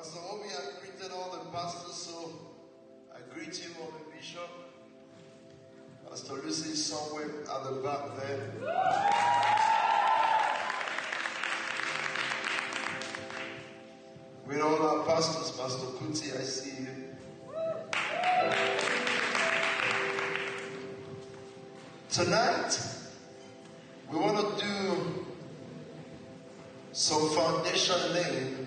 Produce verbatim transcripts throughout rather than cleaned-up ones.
Pastor Obi had greeted all the pastors, so I greet you, Mommy Bishop. Pastor Lucy is somewhere at the back there. With all our pastors, Pastor Kuti, I see you. Tonight, we want to do some foundation laying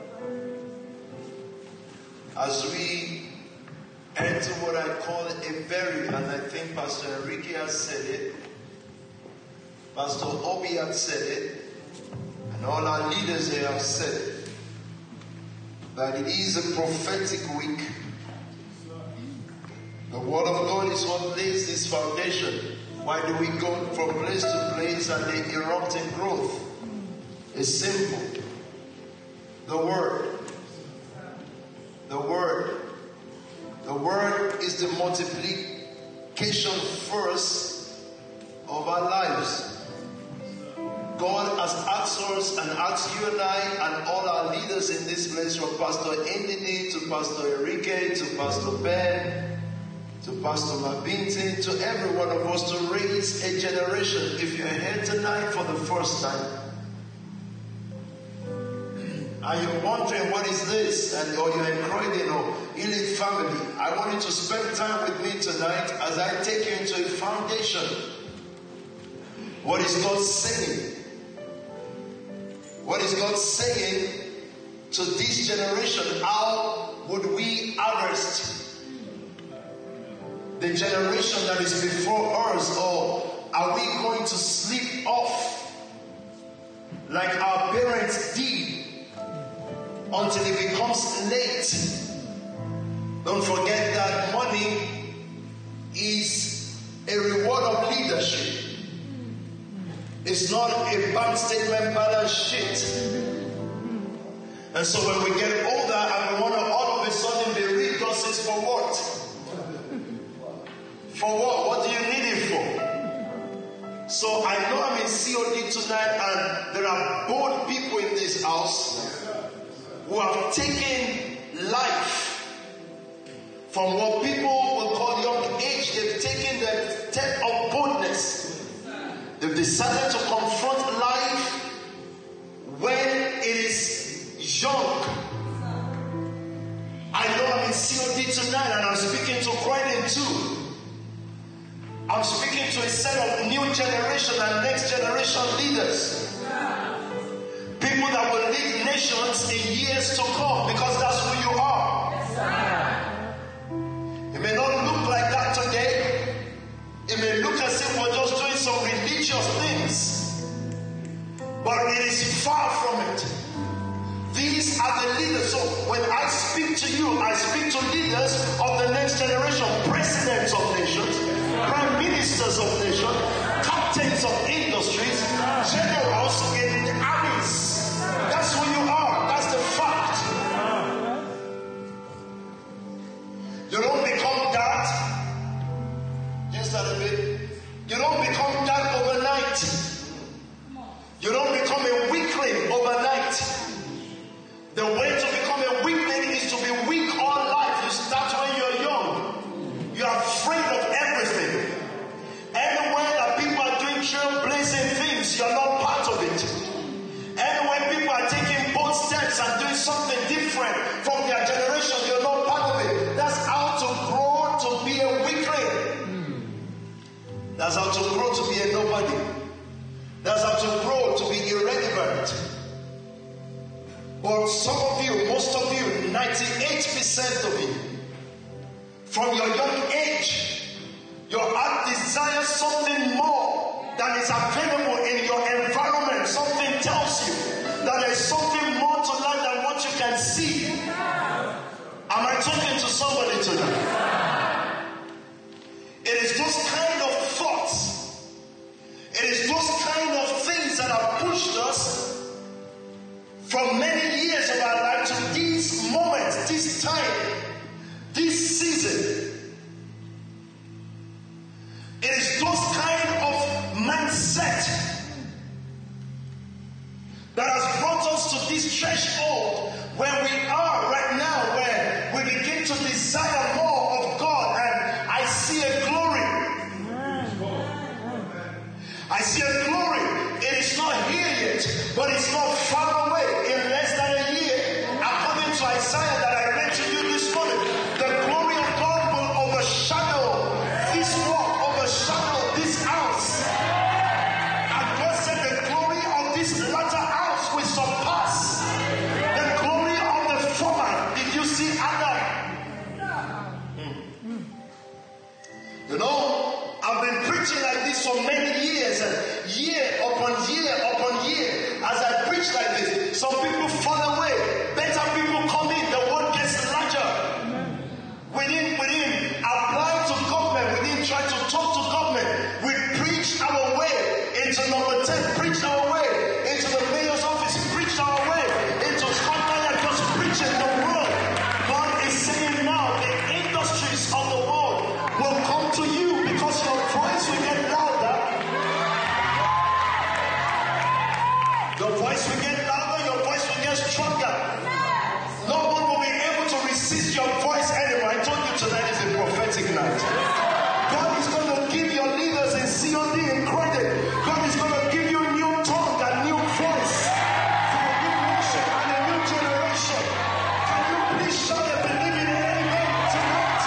as we enter what I call a very, and I think Pastor Enrique has said it, Pastor Obi has said it, and all our leaders here have said it, that it is a prophetic week. The Word of God is what lays this foundation. Why do we go from place to place and they erupt in growth? It's simple. The Word. The Word. The Word is the multiplication force of our lives. God has asked us and asked you and I and all our leaders in this place, from Pastor Indini to Pastor Enrique to Pastor Ben to Pastor Mabinti, to every one of us, to raise a generation. If you're here tonight for the first time and you're wondering what is this, and or you're in Croydon or Elite family, I want you to spend time with me tonight as I take you into a foundation. What is God saying? What is God saying to this generation? How would we harvest the generation that is before us? Or are we going to sleep off like our parents did until it becomes late? Don't forget that money is a reward of leadership. It's not a bank statement balance sheet. And so when we get older and we want to all of a sudden be rich, God says, for what? For what? What do you need it for? So I know I'm in C O D tonight, and there are bold people in this house who have taken life from what people will call young age. They've taken the step of boldness. They've decided to confront life when it is young. I know I'm in C O D tonight, and I'm speaking to Croydon too. I'm speaking to a set of new generation and next generation leaders. People that will lead nations in years to come, because that's who you are. It may not look like that today. It may look as if we're just doing some religious things, but it is far from it. These are the leaders. So when I speak to you, I speak to leaders of the next generation, presidents of nations, prime ministers of nations, captains of industries, generals in the armies. That's who you are. That's the fact. You don't become that. Just a little bit. You don't become that overnight. You don't become a weakling overnight. The way to become a weakling is to be weak all life. You start when you're young. You're afraid of everything. Anywhere that people are doing trailblazing things, you're not part of it. Anywhere people are taking bold steps and doing something different from their generation, you're not part of it. That's how to grow to be a weakling. That's how to grow to be a nobody. That's how to grow to be irrelevant. But some of you, most of you, ninety-eight percent of you, from your young age, your heart desires something more than is available in your environment. Something tells you that there is something more to life than what you can see. Am I talking to somebody tonight? It is those kind of thoughts, it is those kind of things that have pushed us from many years of our life to this moment, this time, this season. It is those kind of mindset that has brought us to this threshold where we are right desire more of God, and I see a glory. I see a glory. It is not here yet, but it's not far away. In less than a year, according to Isaiah that I read to you this morning, the glory of God will overshadow this walk, overshadow this house. And God said the glory of this latter house will surpass the glory of the former. Did you see Adam? Mm. You know, I've been preaching like this for many years, and year upon year upon year. As I preach like this, some people fall away, better people come in, the word gets larger. We didn't, we didn't apply to government, we didn't try to talk to government. We preached our way into number ten, preached our way into the mayor's office, preached our way into Scotland, and just preaching the word. God is saying now, the industries of the world will come to you because your voice will get louder. Your voice will get louder, your voice will get stronger. No one will be able to resist your voice anymore. I told you tonight is a prophetic night. God is going to give your leaders in C O D in credit. God is going to give you a new tongue and new voice for a new nation and a new generation. Can you please shout and believe in it amen tonight?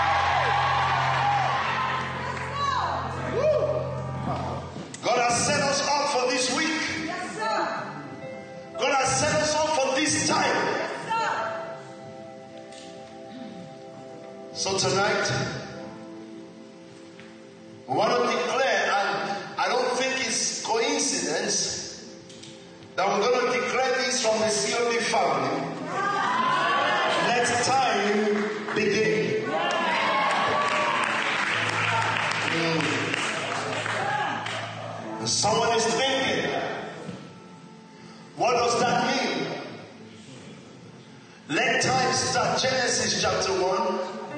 Woo. God has set us up for this week. God has set us up for this time. So tonight, we want to declare, and I don't think it's coincidence that we're going to declare this from the C O D family. Let time begin. Mm. Someone is thinking, what does that mean? Let time start. Genesis chapter one.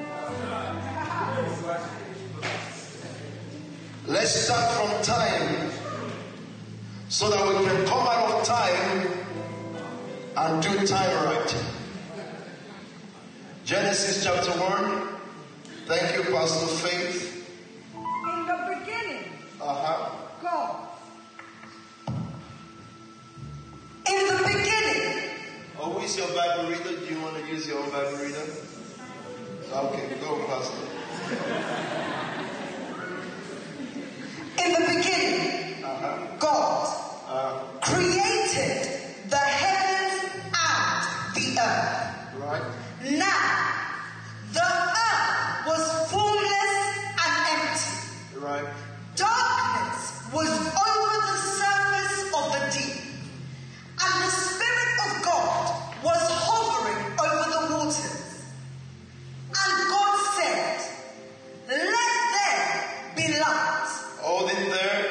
Let's start from time so that we can come out of time and do time right. Genesis chapter one. Thank you, Pastor Faith. In the beginning, Uh-huh. God. In the beginning. Oh, who is your Bible reader? Do you want to use your own Bible reader? Okay, go, Pastor. In the beginning, Uh-huh. God Uh, created the heavens and the earth. right. Now, the earth was formless and empty. Right. Darkness was over the surface of the deep, and the Spirit of God was hovering over the waters. And God said, let there be light. Hold it there.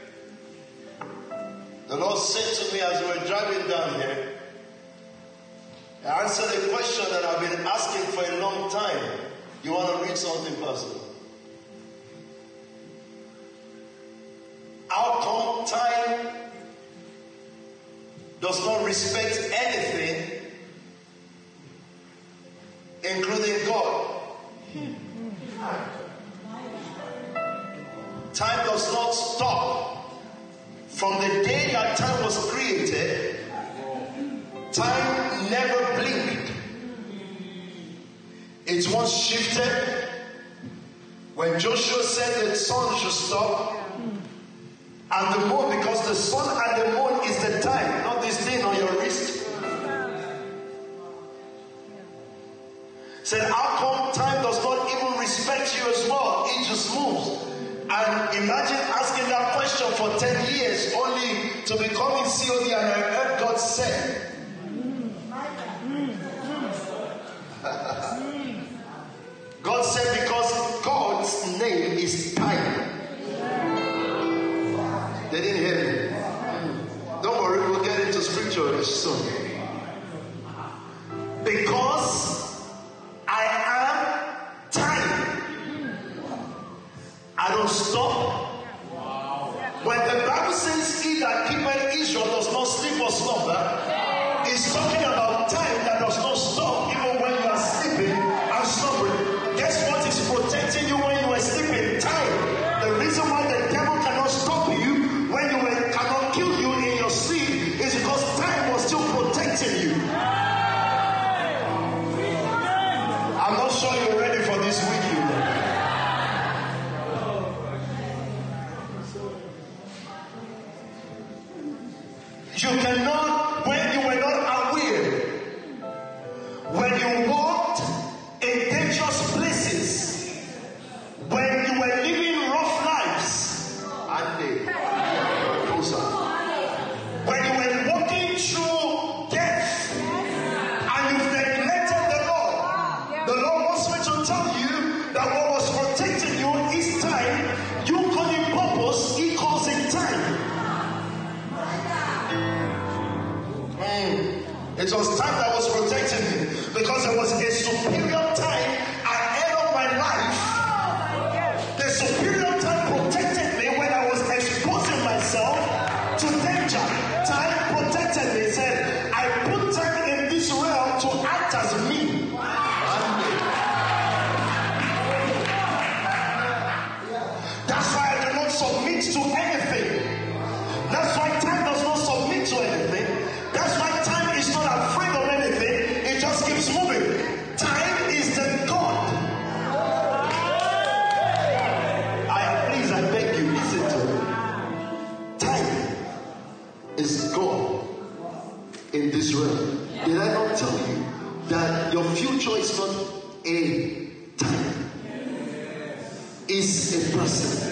The Lord said to me as we were driving down here, I answered a question that I've been asking for a long time. You want to read something, Pastor? How come time does not respect anything, including God? Time does not stop. From the day that time was created, time never blinked. It once shifted. When Joshua said the sun should stop, and the moon, because the sun and the moon is the time, not this thing on your wrist. Said, how come time does not even respect you as well? It just moves. And imagine asking that question for ten years only to become in C O D, and I heard God say. God said because God's name is time. They didn't hear me. Don't worry, we'll get into scripture soon. Because I am time. I don't stop. When the Bible says he that keepeth Israel does not sleep or slumber, it's talking about time that does not stop even when you are sleeping and slumbering. It was time that was protecting me because there was a superior time ahead of my life. The superior time protected me when I was exposing myself to danger. Time protected me. It said, I put time in this realm to act as me. That's why I do not submit to anything. That's why time does not submit to anything. That's why time is not afraid of anything. It just keeps moving. Time is the God. I please, I beg you, listen to me. Time is God in this realm. Did I not tell you that your future is not a time? It's a person.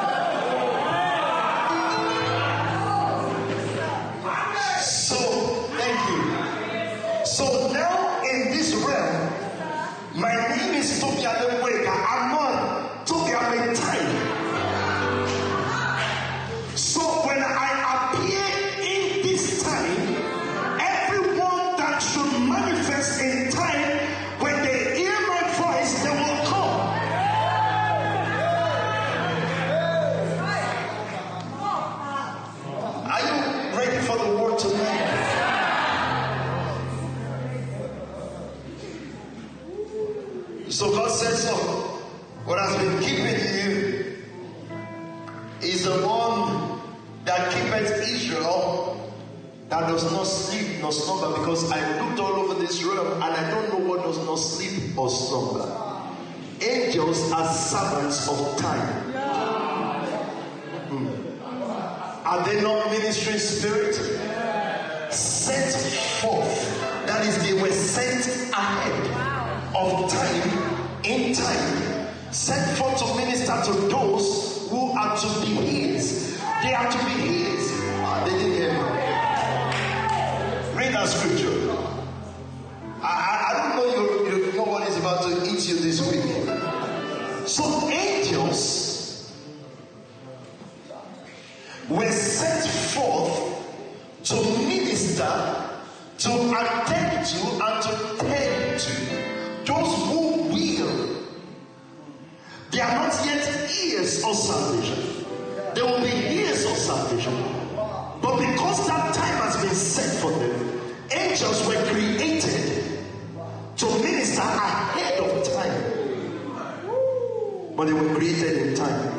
So now in this realm, my name is Toby Adewega. I'm not Toby Adewega. So when I appear in this time, everyone that should manifest in time, when they hear my voice, they will come. Are you ready for the word tonight? So God said so. What has been keeping you is the one that keepeth Israel, that does not sleep nor slumber. Because I looked all over this realm and I don't know what does not sleep or slumber. Angels are servants of time. Hmm. Are they not ministering spirit? Sent forth. That is, they were sent ahead of time, in time, sent forth to minister to those who are to be his. They are to be his. Ah, they didn't hear me. Read that scripture. I, I, I don't know you, you know what is about to eat you this week. So angels were sent forth to minister, to attend to, and to tend to those who will. They are not yet heirs of salvation. They will be heirs of salvation. But because that time has been set for them, angels were created to minister ahead of time. But they were created in time.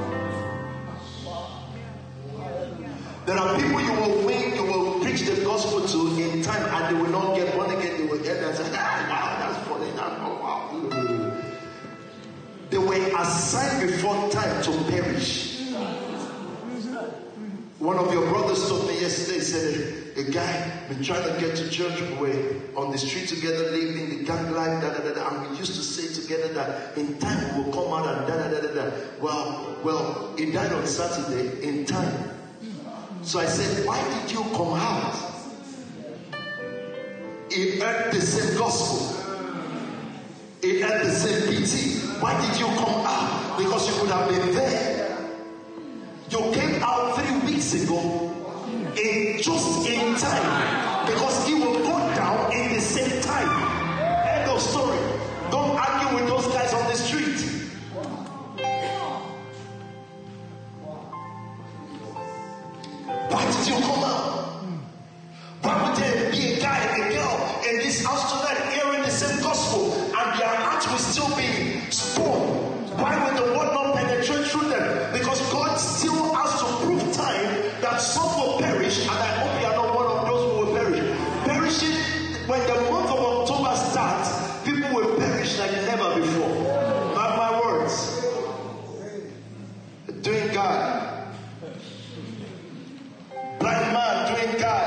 There are people you will win, you will preach the gospel to in time, and they will not get born again. They will get and say, ah, wow, that's funny. That's, oh, wow. They were assigned before time to perish. One of your brothers told me yesterday, he said a guy been trying to get to church, we were on the street together, living the gang life, da, da, da, da, and we used to say together that in time we will come out and da da da da da. Well, well, he died on Saturday in time. So I said, why did you come out? He heard the same gospel. He heard the same P T. Why did you come out? Because you could have been there. You came out three weeks ago in just in time. Because he will go down in the same time. End of story. Don't argue with those guys on the street. Why did you come out? Why would there be a guy, a girl in this house tonight hearing the same gospel and their heart will still be stoned? Why would the word not penetrate through them? Because God still has to prove time that some will perish, and I hope you are not one of those who will perish. Perishing, when the month of October starts, people will perish like never before. Mark my words. Doing God. Blind man doing God.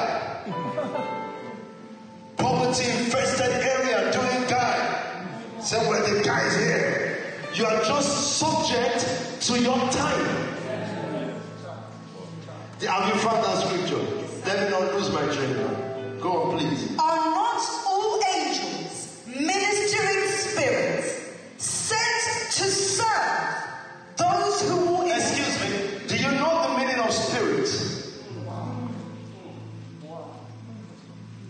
Poverty infested area doing God. So when the guy is here, you are just subject to your time. Have you found that scripture? Let me not lose my train now. Go on, please. Are not all angels ministering spirits sent to serve those who will... Excuse me. Do you know the meaning of spirit?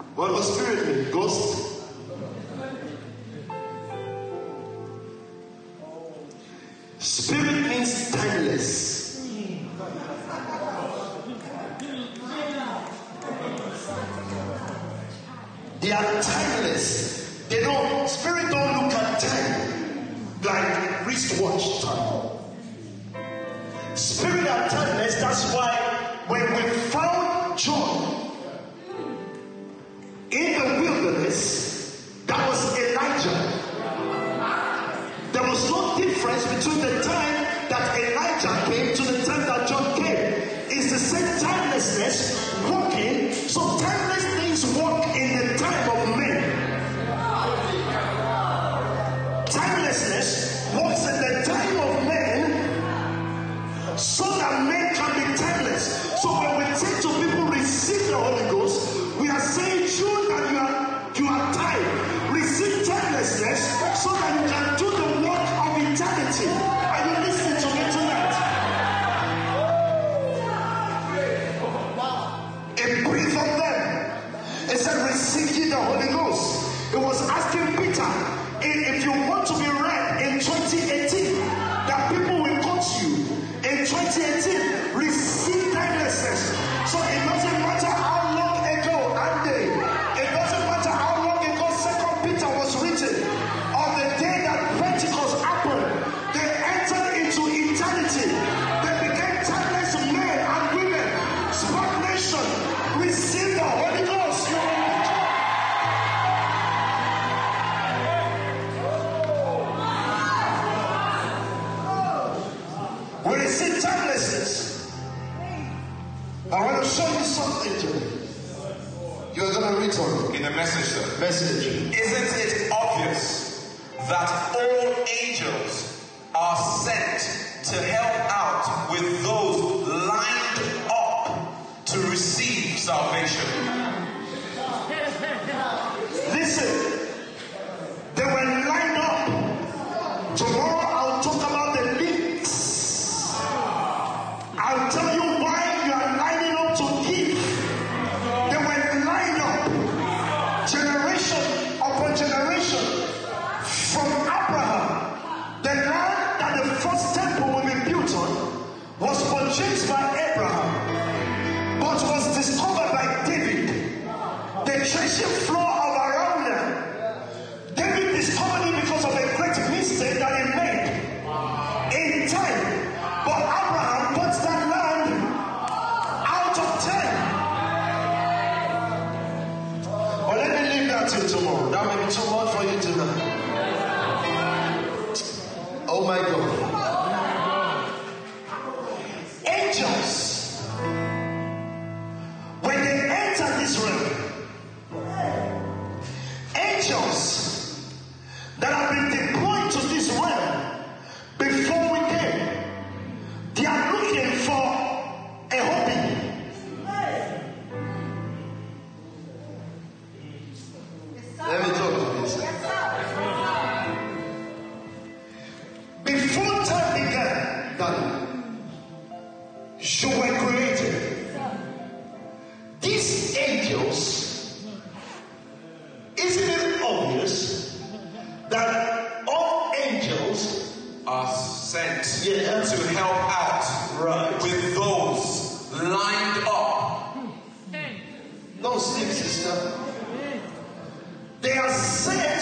What does spirit mean? Ghost? Spirit means timeless. They are timeless. They don't, spirit don't look at time like wristwatch time. Spirit are timeless. That's why when we found John in the wilderness, that was Elijah. There was no difference between the time that Elijah came to the time that John came. It's the same timelessness working. So timeless things work in the time of men. Timelessness works in the time of men so that men can be timeless. So when we say to people receive the Holy Ghost, we are saying you that you are you are time. Receive timelessness so that you can do the work of eternity. Are you listening to me tonight? It breathed on them. It said, receive ye the Holy Ghost. It was asking Peter, if you want to be read in twenty eighteen, that people will quote you in twenty eighteen, receive timelessness. So it doesn't matter how long ago, and day, it doesn't matter how long ago Second Peter was written, on the day that Pentecost happened, they entered into eternity. They became timeless men and women. Spark Nation, receive the Holy Ghost. We receive timelessness. I want to show you something today. You're going to read on In the message, sir. message. Isn't it obvious that all angels are sent to help out with those lined up to receive salvation? Listen, they were lined up. Tomorrow I'll talk about the links. I'll tell you why you are lining up to give. They were lined up, generation upon generation, from Abraham. The land that the first temple will be built on was purchased by Abraham, but was discovered by David. The threshing floor of Araunah, David discovered it because of a great mistake that he made in time. But Abraham bought that land out of ten. But let me leave that till tomorrow. That may be too much for you tonight. Oh my God. Angels, when they enter this realm, angels that have been deployed to this realm before we came, they are looking for a hobby. Let me talk to this. Before time began, Daddy, you were created. These angels, isn't it obvious that all angels Are sent Yeah. to help out Right. with those lined up. don't sleep, sister? They are sent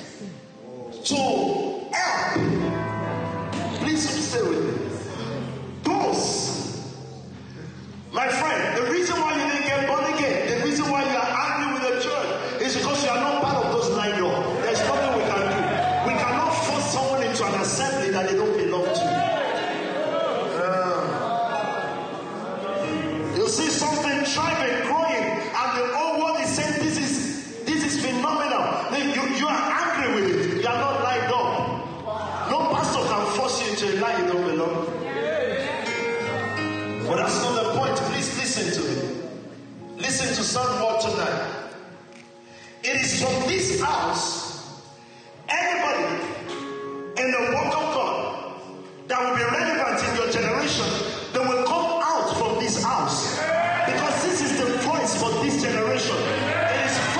to help. Please stay with me. Those, my friend, the reason why you didn't get born again, the reason why you are angry with the church is because you are not part of those lined up. There's nothing we can do. We cannot force someone into an assembly that they don't belong to. Uh, you see something thriving, growing, and the whole world is saying this is this is phenomenal. You, you are angry with it. You are not lined up. No pastor can force you into a line you don't belong. But that's not the point. Please listen to me. Listen to some word tonight. It is from this house, anybody in the work of God that will be relevant in your generation, they will come out from this house. Because this is the voice for this generation. It is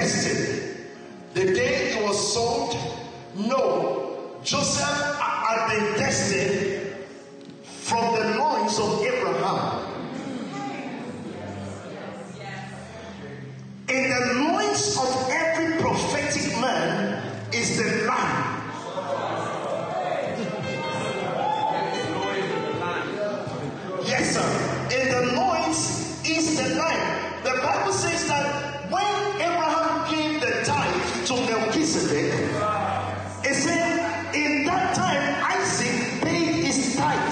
destined. The day he was sold, no. Joseph had been destined from the loins of Abraham. In the loins of every prophetic man is the line. Yes, sir. In the loins is the line. The Bible says that when Abraham gave the tithe to Melchizedek, it said in that time Isaac paid his tithe.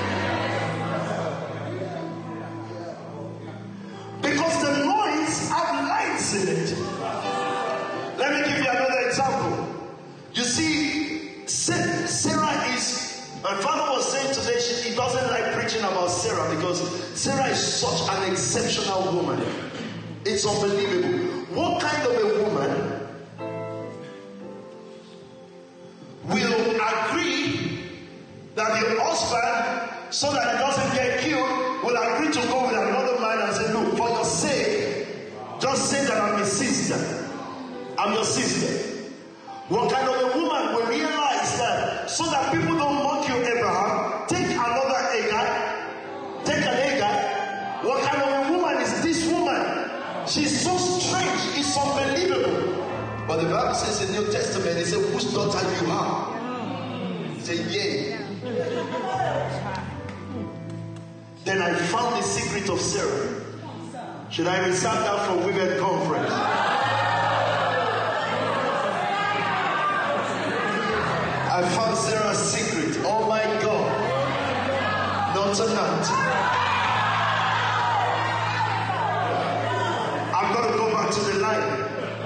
Because the loins have lines in it. Let me give you another example. You see, Sarah is, my father was saying today, she, he doesn't like preaching about Sarah because Sarah is such an exceptional woman. It's unbelievable. What kind of a woman will agree that the husband, so that he doesn't get killed, will agree to go with another man and say, look, for your sake, just say that I'm your sister. I'm your sister. What kind of a woman will realize that so that people don't mock you, Abraham, take another Hagar, take an Hagar. What kind of a woman is this woman? She's so strange, it's unbelievable. But the Bible says in the New Testament, it says, whose daughter you are? He said, yeah. Then I found the secret of Sarah. Should I recite that for women conference? I found Sarah's secret. Oh my God. Not tonight. I'm going to go back to the line.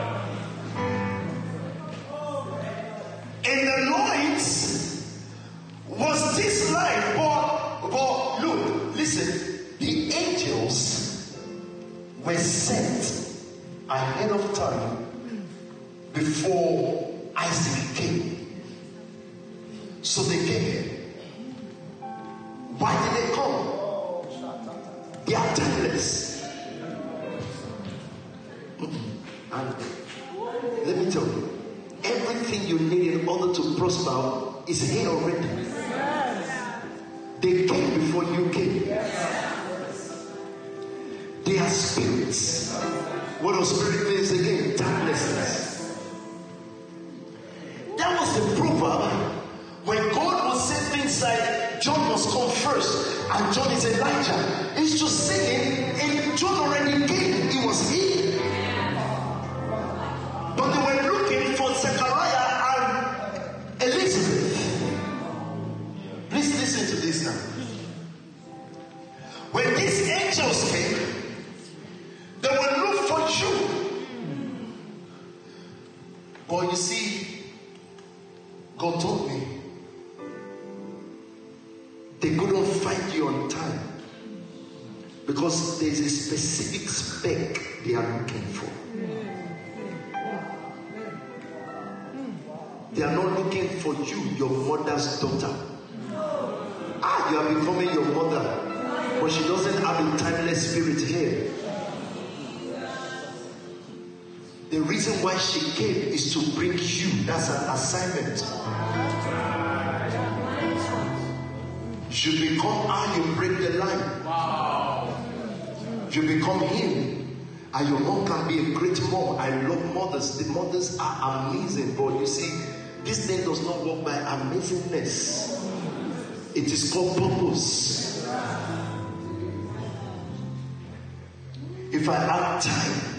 In the loins was this line. But, but look, listen. The angels were sent ahead of time before Isaac came. So they came. Why did they come? They are timeless. And let me tell you, everything you need in order to prosper is here already. They came before you came. They are spirits. What does spirit means again? Timelessness. That was the proverb. When God will say things like John must come first and John is Elijah, it's just saying and John already came, he was here. But they were looking for Zechariah and Elizabeth. Please listen to this now. When these angels came, they will look for you. But you see, God told me, they couldn't find you on time because there's a specific spec they are looking for. They are not looking for you, your mother's daughter. Ah, you are becoming your mother, but she doesn't have a timeless spirit here. The reason why she came is to bring you. That's an assignment. You become her, you break the line. Wow. You become him, and your mom can be a great mom. I love mothers. The mothers are amazing, but you see, this thing does not work by amazingness. It is called purpose. If I had time,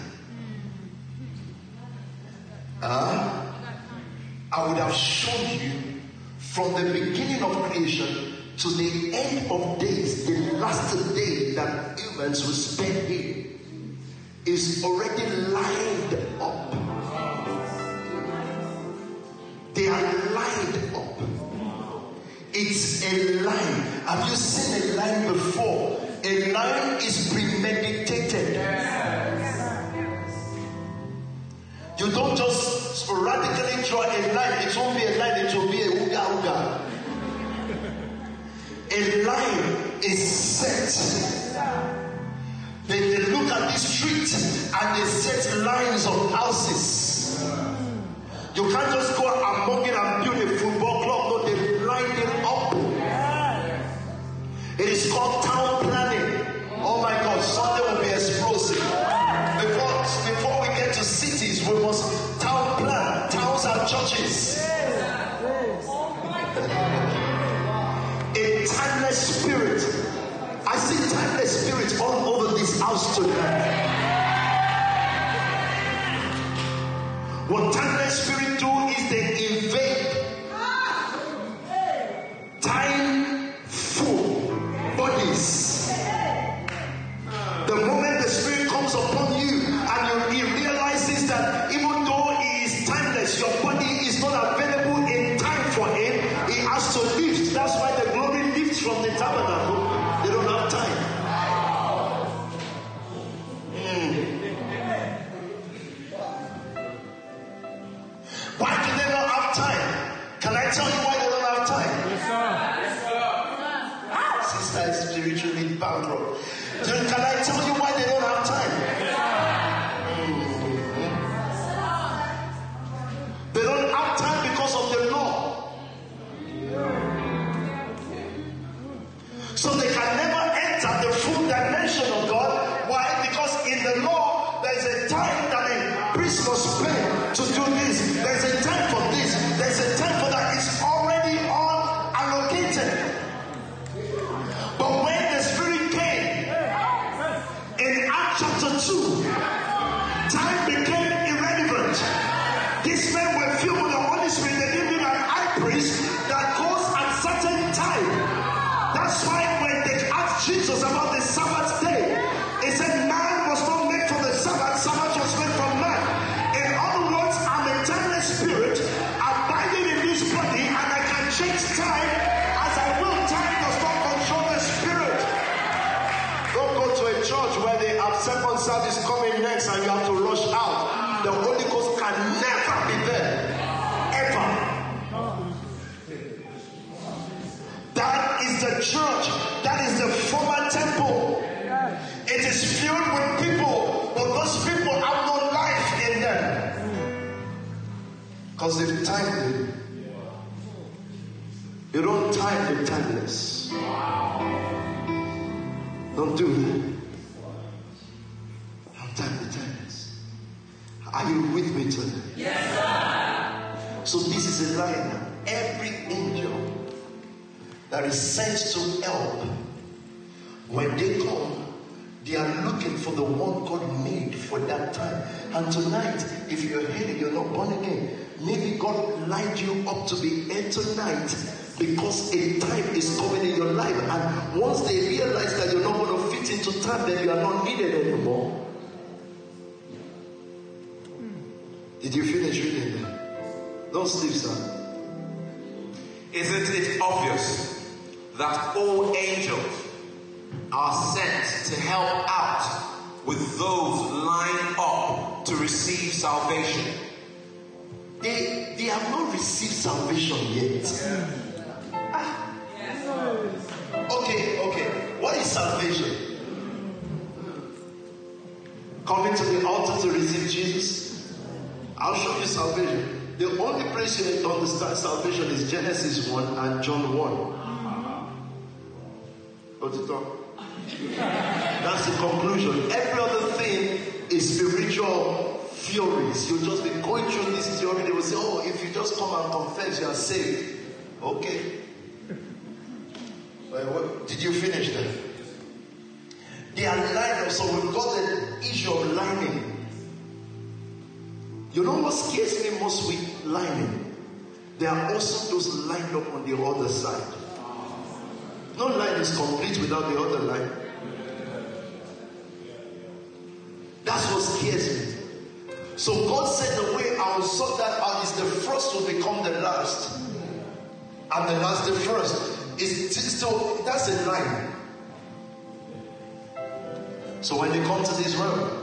uh, I would have shown you from the beginning of creation to the end of days, the last day that humans will spend here is already lined up. They are lined up. It's a line. Have you seen a line before? A line is premeditated. You don't just sporadically draw a line. It won't be a line, it will be a uga uga. A line is set. They, they look at the street and they set lines of houses. You can't just go among it and build a football club. No, they line it up. It is called town planning. Oh my God, Sunday will be explosive. Before, before we get to cities, we must town plan. Towns and churches. A timeless spirit. I see timeless spirits all over this house tonight. What timeless spirit do is they invade time full bodies. The moment the spirit comes upon you and you, he realizes that even though he is timeless, your body is not available in time for him, he has to lift. That's why the glory lifts from the tabernacle. They don't have time. Mm. Why do they not have time? Can I tell you why they don't have time? Yes, sir. Sister is spiritually bankrupt. Then can I tell you why they don't have time? Mm-hmm. They don't have time because of the law. So they can never enter the full dimension of God. Why? Because in the law, there's a time that a priest must spend to do this. There's a time for this. There's a time for that. It's already all allocated. But when the Spirit came in Acts chapter two, time became irrelevant. These men were filled with the Holy Spirit. They didn't need an high priest that goes at certain time. That's why when they asked Jesus about the Sabbath day, he said, man was not made for the Sabbath, Sabbath was made for man. In other words, I'm a timeless spirit, abiding in this body, and I can change time as I will. Time does not control the spirit. Don't go to a church where they have second service coming next and you have to rush out. The Holy Ghost can never be there. Ever. That is the church. That is the former temple. It is filled with people, but those people have no life in them. Because they've timed it. You don't time the timeless. Don't do that. Don't time the timeless. Are you with me tonight? Yes, sir. So this is a line now. Every angel that is sent to help, when they come, they are looking for the one God made for that time. And tonight, if you're here, you're not born again, maybe God lined you up to be here tonight because a time is coming in your life. And once they realize that you're not going to fit into time, then you are not needed anymore. Did you finish reading that? Don't sleep, sir. Isn't it obvious that all angels are sent to help out with those lined up to receive salvation? They, they have not received salvation yet. Ah. Okay, okay. What is salvation? Coming to the altar to receive Jesus? I'll show you salvation. The only place you need to understand salvation is Genesis one and John one. What's it on? That's the conclusion. Every other thing is spiritual theories. You'll just be going through this theory. They will say, oh, if you just come and confess, you are saved. Okay. Well, what, did you finish that? They are lined up. So we've got the issue of lining. You know what scares me most with lining? There are also those lined up on the other side. No line is complete without the other line. That's what scares me. So God said the way I will sort that out is the first will become the last. And the last the first. Is so that's a line. So when they come to this realm,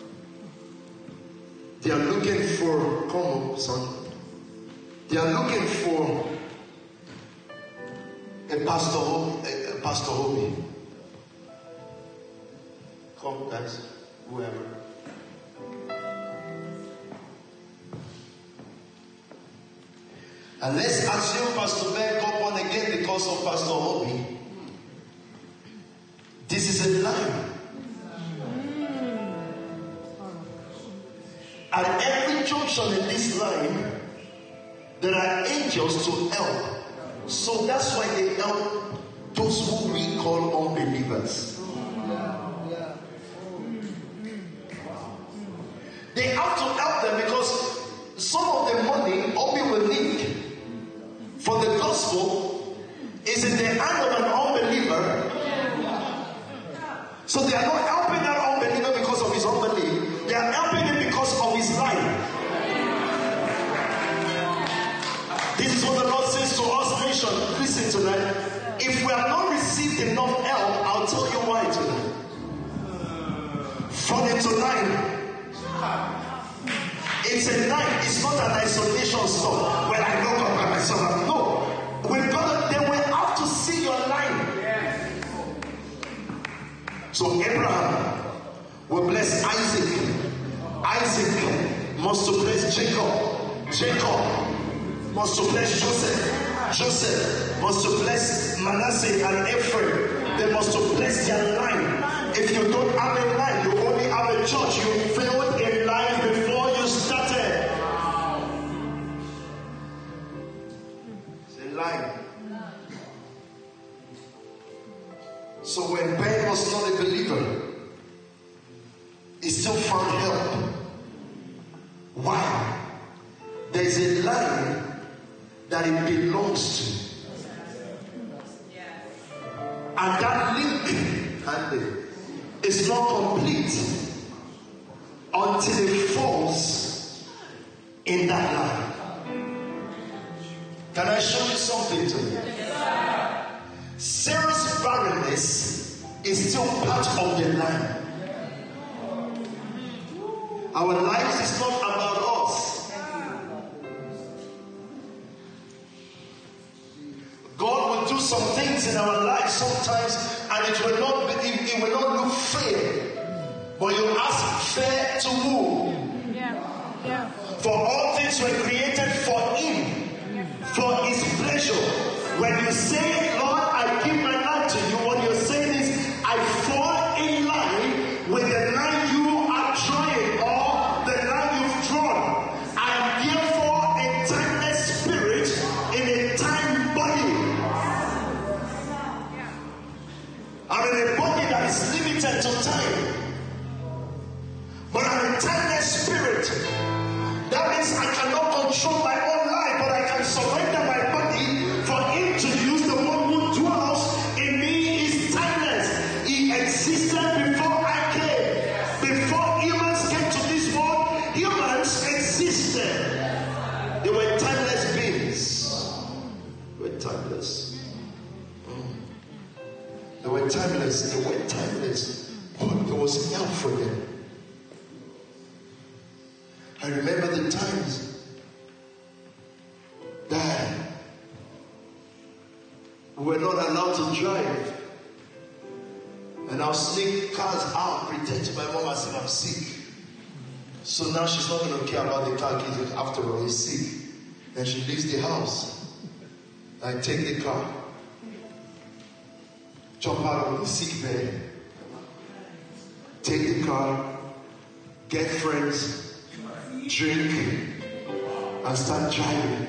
they are looking for, come on, son. They are looking for a pastor, a, a pastor Hobie. Come, guys, whoever. And let's assume Pastor Ben got born again because of Pastor Obi. This is a line. At every junction in this line, there are angels to help. So that's why they help those who we call unbelievers. They have to help them because some of the money Obi will need for the gospel is in the hand of an unbeliever. So they are not helping that unbeliever because of his unbelief. They are helping him because of his life. This is what the Lord says to us, nation. Listen tonight. If we have not received enough help, I'll tell you why tonight. From it tonight. It's a night. It's not an isolation stop where I go by myself. No. We're gonna, then we have to see your line. So Abraham will bless Isaac. Isaac must to bless Jacob. Jacob must to bless Joseph. Joseph must to bless Manasseh and Ephraim. They must to bless their line. If you don't have a line, you only have a church. You failed in life before you started. It's a line. So when Ben was not a believer, he still found help. Why? There is a line that it belongs to. And that link and is not complete until it falls in that line. Can I show you something to you? Sarah's barrenness is still part of the line. Our lives is not about us. God will do some things in our lives sometimes, and it will not be, it, it will not look fair. But you ask, fair to who? Yeah. Yeah. For all things were created for Him, for His pleasure. When you say, Lord, I give my life to you, what you're saying is, I fall in line with the line you are drawing, or the line you've drawn. I am therefore a timeless spirit in a time body. I'm in a body that is limited to time. But I'm a timeless spirit. That means I cannot control my own life, but I can surrender my body for Him to use. The one who dwells in me is timeless. He existed before I came. Before humans came to this world, humans existed. They were timeless beings. They were timeless. Mm. They were timeless. They were timeless. But there was help for them. I remember the times that we were not allowed to drive. And I'll sneak cars out, pretend to my mom as if I'm sick. So now she's not going to care about the car keys after all, he's sick. Then she leaves the house. I take the car, jump out of the sick bed, take the car, get friends, drink, and start driving.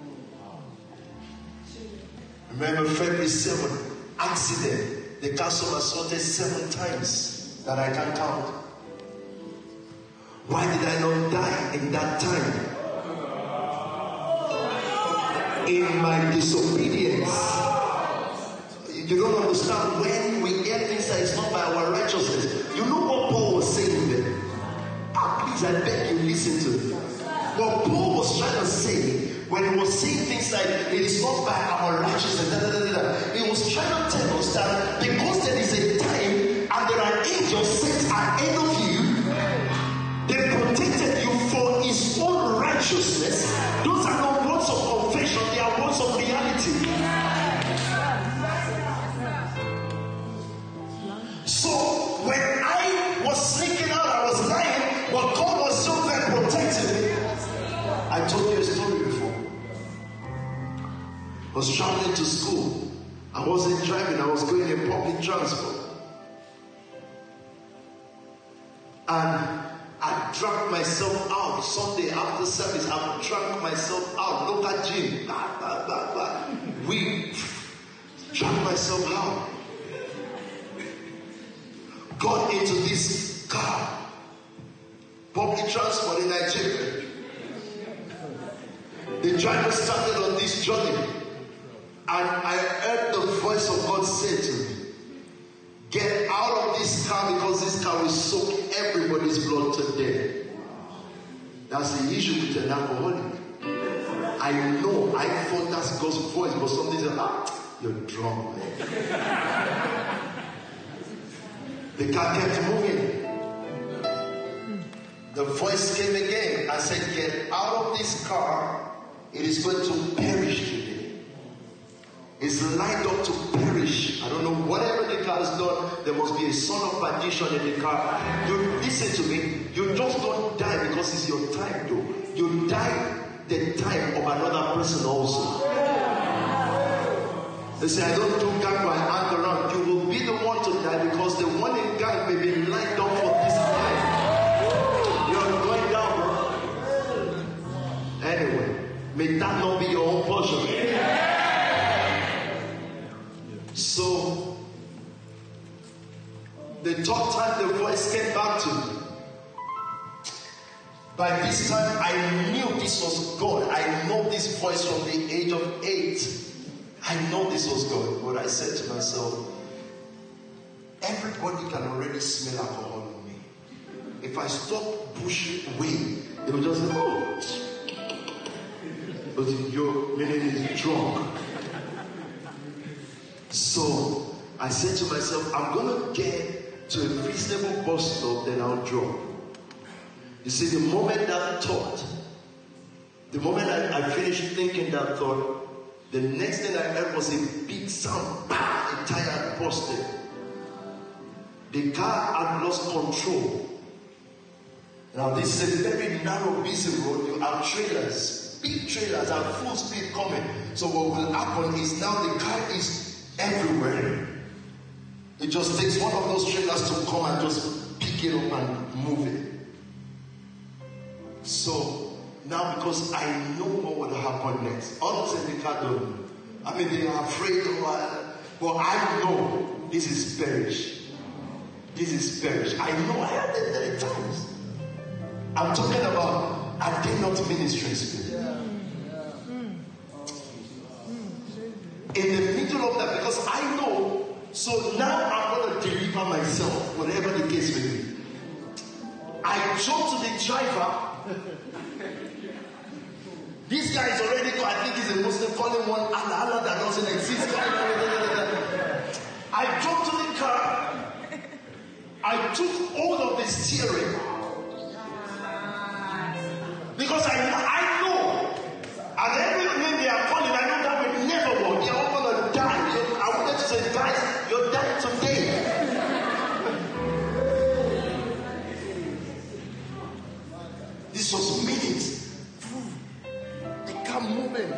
Remember February seventh, accident. The car was assaulted seven times that I can't count. Why did I not die in that time? In my disobedience. You don't understand when we hear things that is not by our righteousness. You know what Paul was saying there? Ah, please, I beg you, listen to me. What Paul was trying to say when he was saying things like it is not by our righteousness, da, da, da, da, he was trying to tell us that because there is a time and there are angels set ahead of you, they protected you for his own righteousness. Those are not words of confession, they are words of reality. So when I I told you a story before. I was traveling to school. I wasn't driving, I was going in public transport. And I drank myself out. Sunday after service, I drank myself out. Local gym. Bah, bah, bah, bah. We drank myself out. Got into this car. Public transport in Nigeria. The driver started on this journey. And I heard the voice of God say to me, get out of this car because this car will soak everybody's blood to death. That's the issue with an alcoholic. I know, I thought that's God's voice, but somebody said, ah, you're drunk, man. The car kept moving. The voice came again and said, get out of this car. It is going to perish today. It's lined up to perish. I don't know, whatever the car has done, there must be a son of perdition in the car. You listen to me, you just don't die because it's your time though. You die the time of another person also. They say, I don't do gang by hand around. You will be the one to die because the one in gang may be lined up for this life. You're going down, bro. Anyway, may that not be your own portion. So, the third time the voice came back to me. By this time, I knew this was God. I know this voice from the age of eight. I know this was God. But I said to myself, everybody can already smell alcohol in me. If I stop pushing away, they will just say, oh, but your meaning is drunk. So I said to myself, I'm going to get to a reasonable bus stop, then I'll drop. You see, the moment that thought, the moment I, I finished thinking that thought, the next thing I heard was a big sound, bah, a tire busted. The car had lost control. Now this is a very narrow, busy road. You have trailers, big trailers at full speed coming. So what will happen is now the car is everywhere. It just takes one of those trailers to come and just pick it up and move it. So now, because I know what will happen next, others in the car don't know. I mean, they are afraid of what, but I know this is perish. This is perish. I know I heard it many times. I'm talking about, are they not ministering spirit? In the middle of that, because I know, so now I'm going to deliver myself, whatever the case may be. I jump to the driver. This guy is already gone. I think he's a Muslim calling one Allah, Allah that doesn't exist. I jumped to the car. I took hold of the steering. Because I, I know, at every name they are calling, I know that will never work. They're all going to die. I wanted to say, guys, you're dying today. This was minutes. Moving.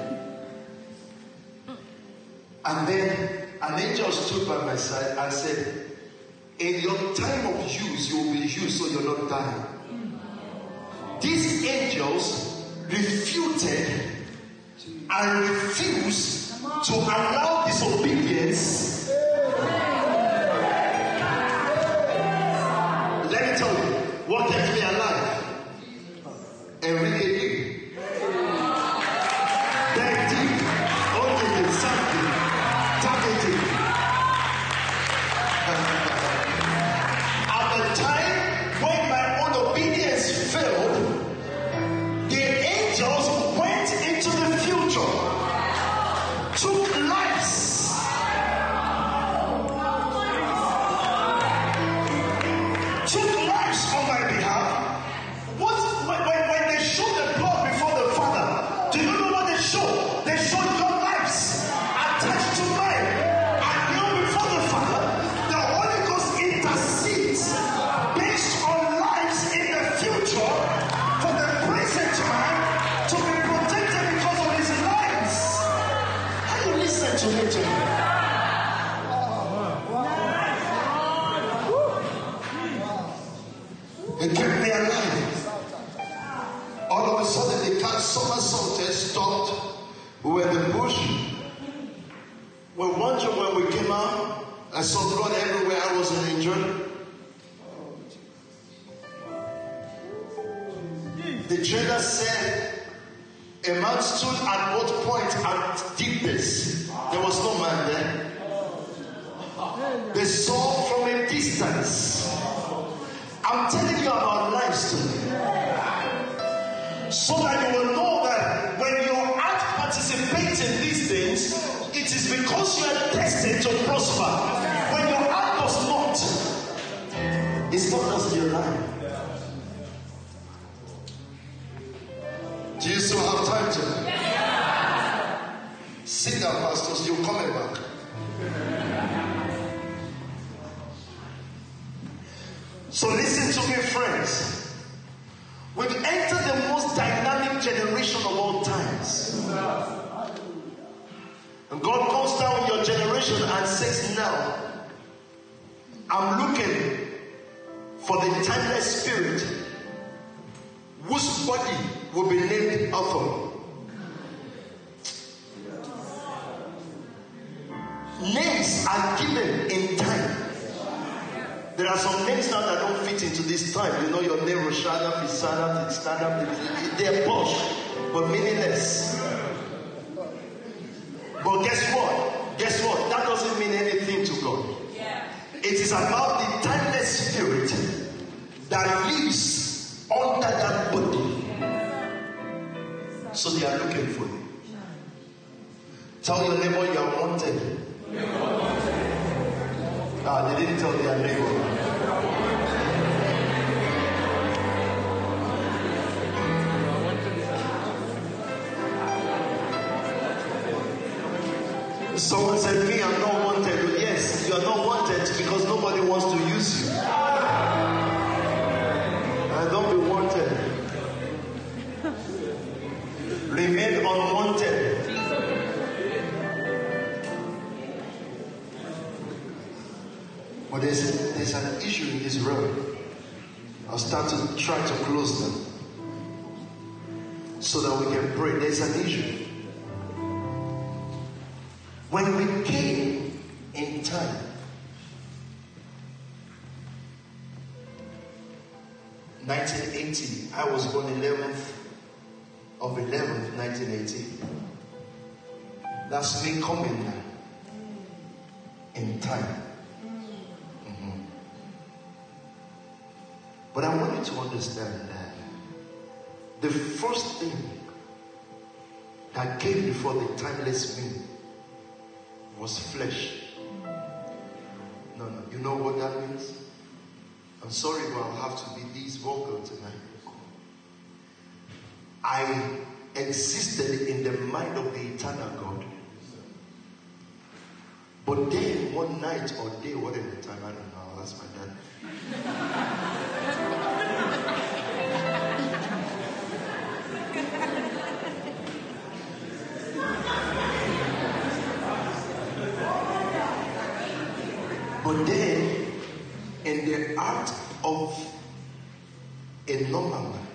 And then an angel stood by my side and said, in your time of use, you will be used so you're not dying. These angels refuted and refused to allow disobedience. Let me tell you, what kept me alive? Enrique Lee. to me, to me. It kept me alive. All of a sudden, the car somersaulted, stopped. We were in the bush. We were wondering when we came out. I saw blood everywhere. I wasn't injured. The trainer said a man stood at what point and did this. There was no man there. They saw from a distance. I'm telling you about lives today. So that you will know that when your heart participates in these things, it is because you are destined to prosper. When your heart does not, it's not just your life. Do you still have time to? Yeah. Sit down, pastors. You're coming back. So listen to me, friends. We've entered the most dynamic generation of all times. And God comes down in your generation and says, now, I'm looking for the timeless spirit whose body will be named author. Names are given in time. There are some names now that don't fit into this time. You know your name, Roshana, Pisana, Tistana, they're posh, but meaningless. But guess what? Guess what? That doesn't mean anything to God. It is about the timeless spirit that lives under that body. So they are looking for you. Tell your neighbor you are wanted. Ah, they didn't tell their neighbor. Someone said, me, I'm not wanted. Yes, you are not wanted because nobody wants to use you. And don't be wanted. Remain unwanted. But there's, there's an issue in this realm. I'll start to try to close them so that we can pray. There's an issue. When we came in time, nineteen eighty, I was born eleventh of eleventh, nineteen eighty. That's me coming now in time. Mm-hmm. But I want you to understand that the first thing that came before the timeless me was flesh. No, no. You know what that means? I'm sorry, but I'll have to be this vocal tonight. I existed in the mind of the eternal God. But then, one night or day, whatever time, I don't know, I'll ask my dad. But then, in the art of a normal man,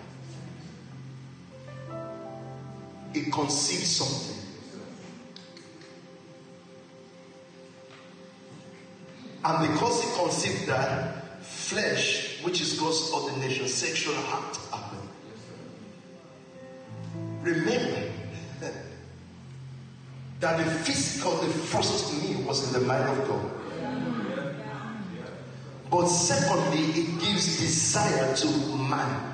he conceived something. And because he conceived that, flesh, which is God's ordination, sexual act happened. Remember that the physical, the first me was in the mind of God. But secondly, it gives desire to man.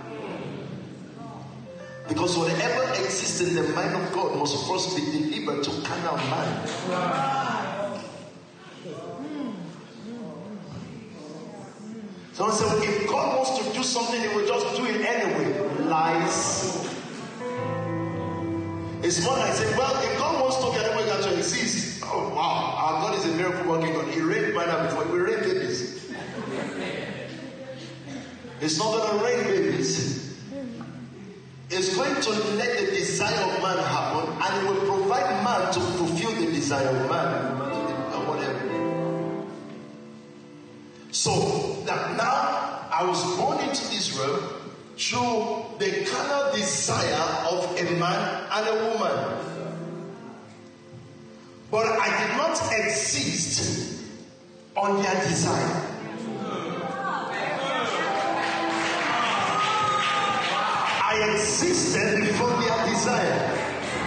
Because whatever exists in the mind of God must first be delivered to carnal mind. Someone said, if God wants to do something, he will just do it anyway. Lies. It's more like saying, well, if God wants to get away to exist, oh wow, our God is a miracle working God. He rained manna before, we rain babies. It's not going to rain babies. It's going to let the desire of man happen, and it will provide man to fulfill the desire. desire of man and woman to the and whatever. So that now I was born into this realm through the carnal desire of a man and a woman. But I did not exist on their desire. I existed before their desire.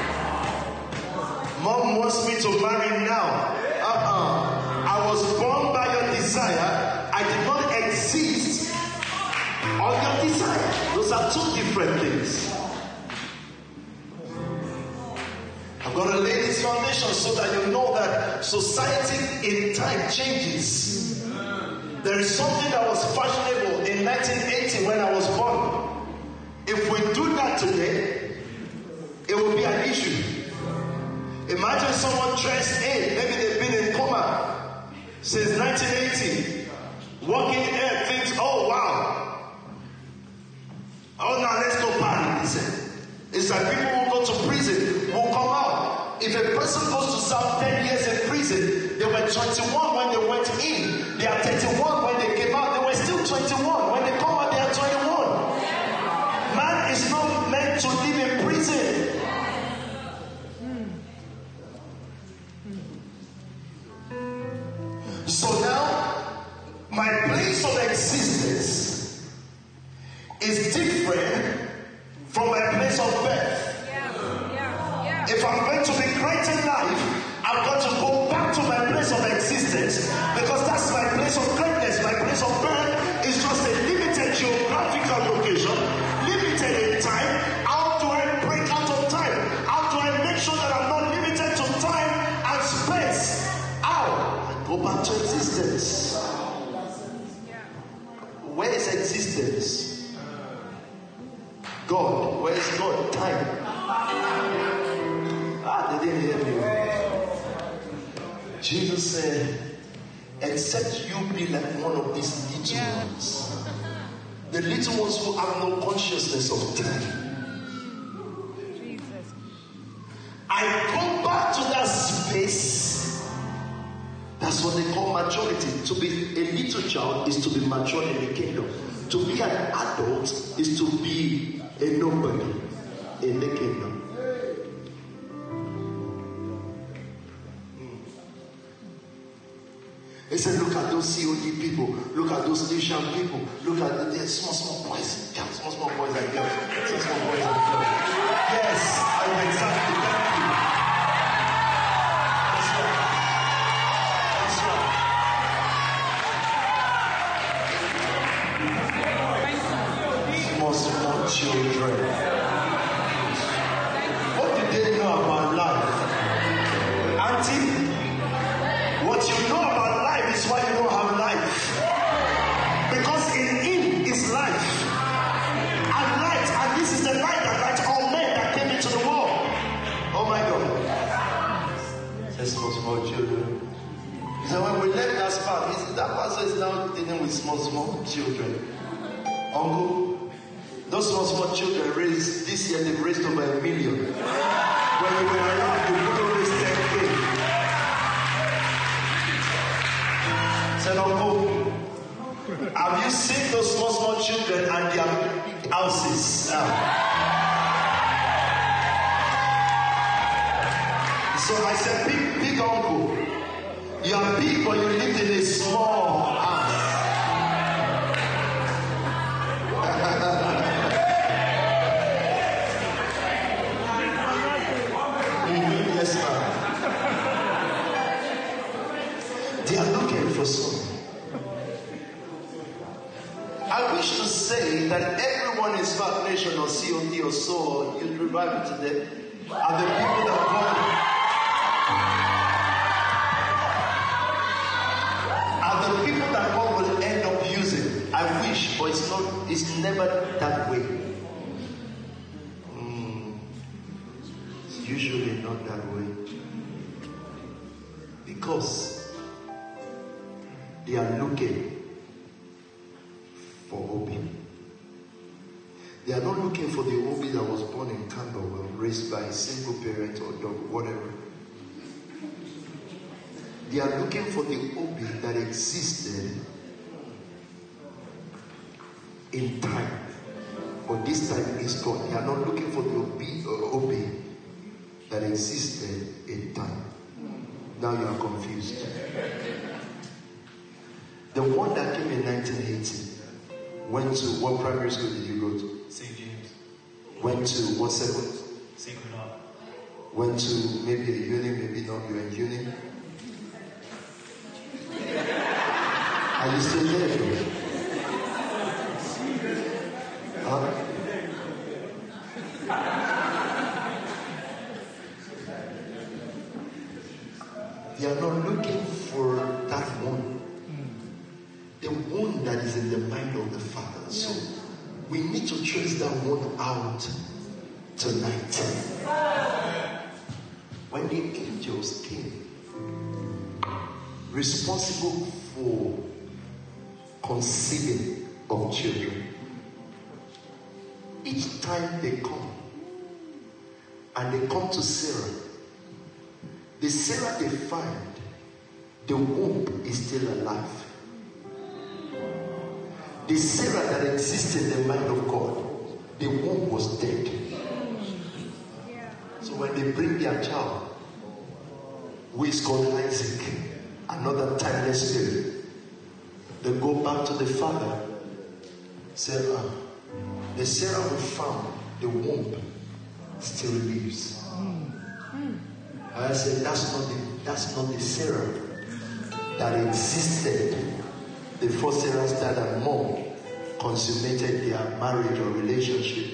Mom wants me to marry now. Uh-uh. I was born by your desire. I did not exist on your desire. Those are two different things. I'm going to lay this foundation so that you know that society in time changes. There is something that was fashionable in nineteen eighty when I was born. If we do that today, it will be an issue. Imagine someone dressed in, maybe they've been in coma since nineteen eighty, walking in, thinks, oh wow, oh now let's go party. Listen, it's like people who go to prison will come out. If a person goes to serve ten years in prison, they were twenty-one when they went in, they are thirty-one when they came out, they were still twenty-one. When they come out, they are twenty-one. Man is not meant to live in prison. So now, my place of existence is different from my place of birth. Yeah, yeah, yeah. If I'm going to be great in life, I've got to go back to my place of existence because that's my place of greatness. My place of birth is just a limited geographical location, limited in time. How do I break out of time? How do I make sure that I'm not limited to time and space? How? I go back to existence. Where is existence? God. Where is God? Time. Ah, they didn't hear me. Jesus said, except you be like one of these little ones. The little ones who have no consciousness of time. Jesus. I go back to that space. That's what they call maturity. To be a little child is to be mature in the kingdom. To be an adult is to be a nobody in the kingdom. They said, look at those C O D people, look at those Asian people, look at the, the small, small boys, yeah, small, small boys and girls, small, small boys and girls. Yes, I'm exactly, thank you. That's right. That's right. Small, small children. What do they know about life? Auntie, what you know about life is why you don't have life. Because in him is life. And light, and this is the light that lights all men that came into the world. Oh my God. Says small, small children. He said, when we left that spot, he said, that pastor is now dealing with small, small children. Uncle, those small, small children raised, this year they've raised over a million. When we were around, you couldn't raise ten K. Said, Uncle, have you seen those small, small children and their houses now? So I said, big, big uncle, you are big but you live in a small house. Mm-hmm, yes, ma'am. They are looking for something. I wish to say that everyone in Smart Nation or C O D or so or Youth Revival today are the people that God are the people that God will end up using. I wish, but it's not. It's never that way. Mm, it's usually not that way because they are looking for Obi. They are not looking for the Obi that was born in Camberwell, raised by a single parent or dog, whatever. They are looking for the Obi that existed in time. But this time is gone. They are not looking for the Obi, uh, Obi that existed in time. Now you are confused. The one that came in nineteen eighty went to what primary school did you go to? Saint James. Went to what second? Sacred Heart. Went to maybe a uni, maybe not. You're in uni. Are you still there? Huh? They are not looking for that one. The one that is in the mind of the Father. So we need to trace that one out tonight. When the angels came, responsible for conceiving of children, each time they come and they come to Sarah, the Sarah they find, the womb is still alive. The Sarah that exists in the mind of God, the womb was dead. So when they bring their child, who is called Isaac, another timeless spirit, they go back to the father. Sarah, the Sarah who found the womb still lives. I said, that's not the that's not the Sarah that existed before Sarah's dad and mom consummated their marriage or relationship.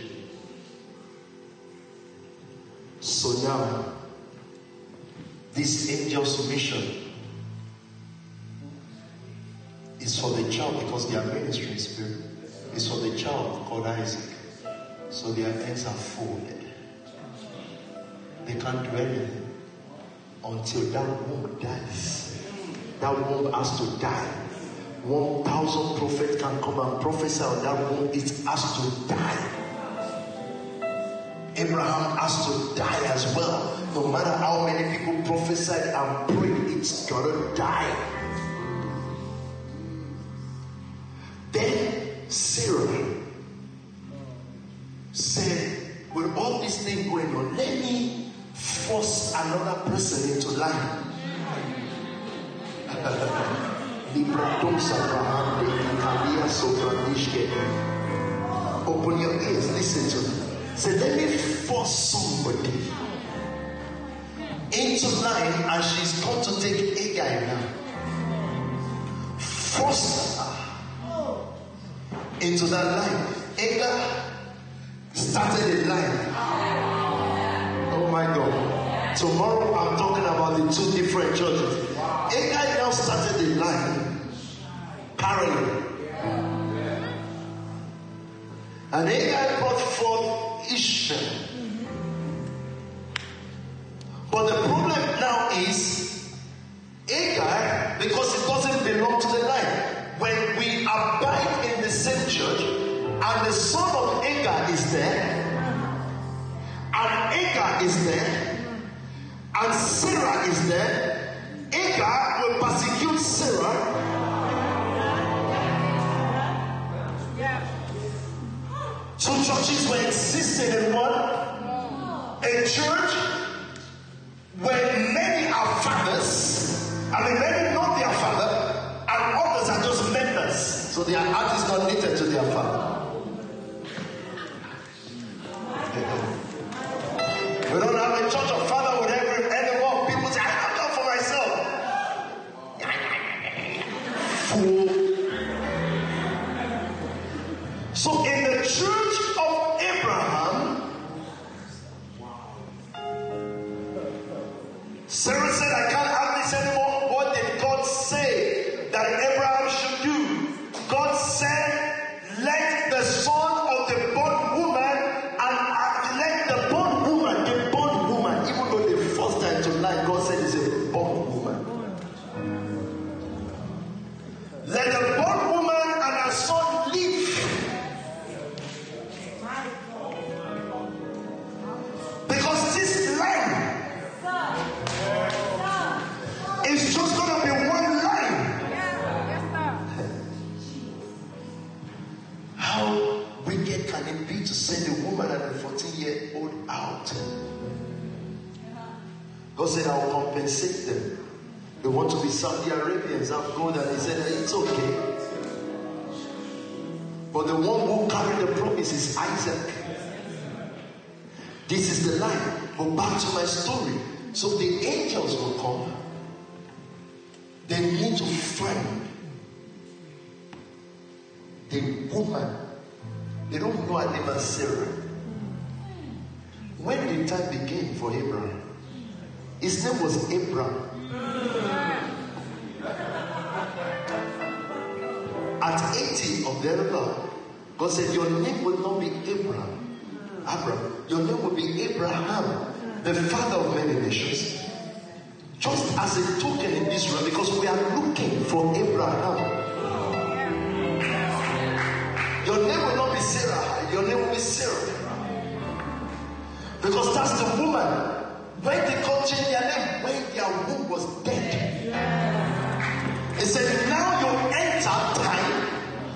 So now, this angel's mission is for the child, because they are ministering spirit. It's for the child called Isaac. So their hands are folded. They can't do anything until that womb dies. That womb has to die. One thousand prophets can come and prophesy on that womb. It has to die. Abraham has to die as well. No matter how many people prophesied and prayed, it's gonna die. Then Sarah said, with all this thing going on, let me force another person into line. Open your ears, listen to me. Say, let me force somebody into line, and she's come to take Agai now. Force her into that line. Agai started a line. Oh my God. Tomorrow I'm talking about the two different churches. Agai now started a line parallel. And Agai brought forth Ishmael. But the problem now is Agai, because it doesn't belong to the line. When we abide in the same church, and the son of Agar is there, and Agar is there, and Sarah is there, Agar will persecute Sarah. Two churches were existing in one. A church where many are fathers, I mean many know their father, and others are just members. So their heart is not knitted to their father. We don't have a church of fatherhood every anymore. People say, I don't know for myself. Fool. So in the church of Abraham, Sarah said, I can't have this anymore. What did God say that Abraham should do? God said, let the son of the born woman, and uh, let the born woman, the born woman, even though the first time tonight God said it's a born woman. Let the born woman and her son live. Because this land is God said, I will compensate them. They want to be Saudi Arabians. I've gone and he said, it's okay. But the one who carried the promise is Isaac. This is the line. But back to my story. So the angels will come. They need to find the woman. They don't know her name as Sarah. When the time began for Abraham, his name was Abraham. At eighty of the other, God said, your name will not be Abraham. Abraham. Your name will be Abraham, the father of many nations. Just as a token in Israel, because we are looking for Abraham. Your name will not be Sarah. Your name will be Sarah. Because that's the woman. When they come change their name, when their womb was dead. He said, now you enter time.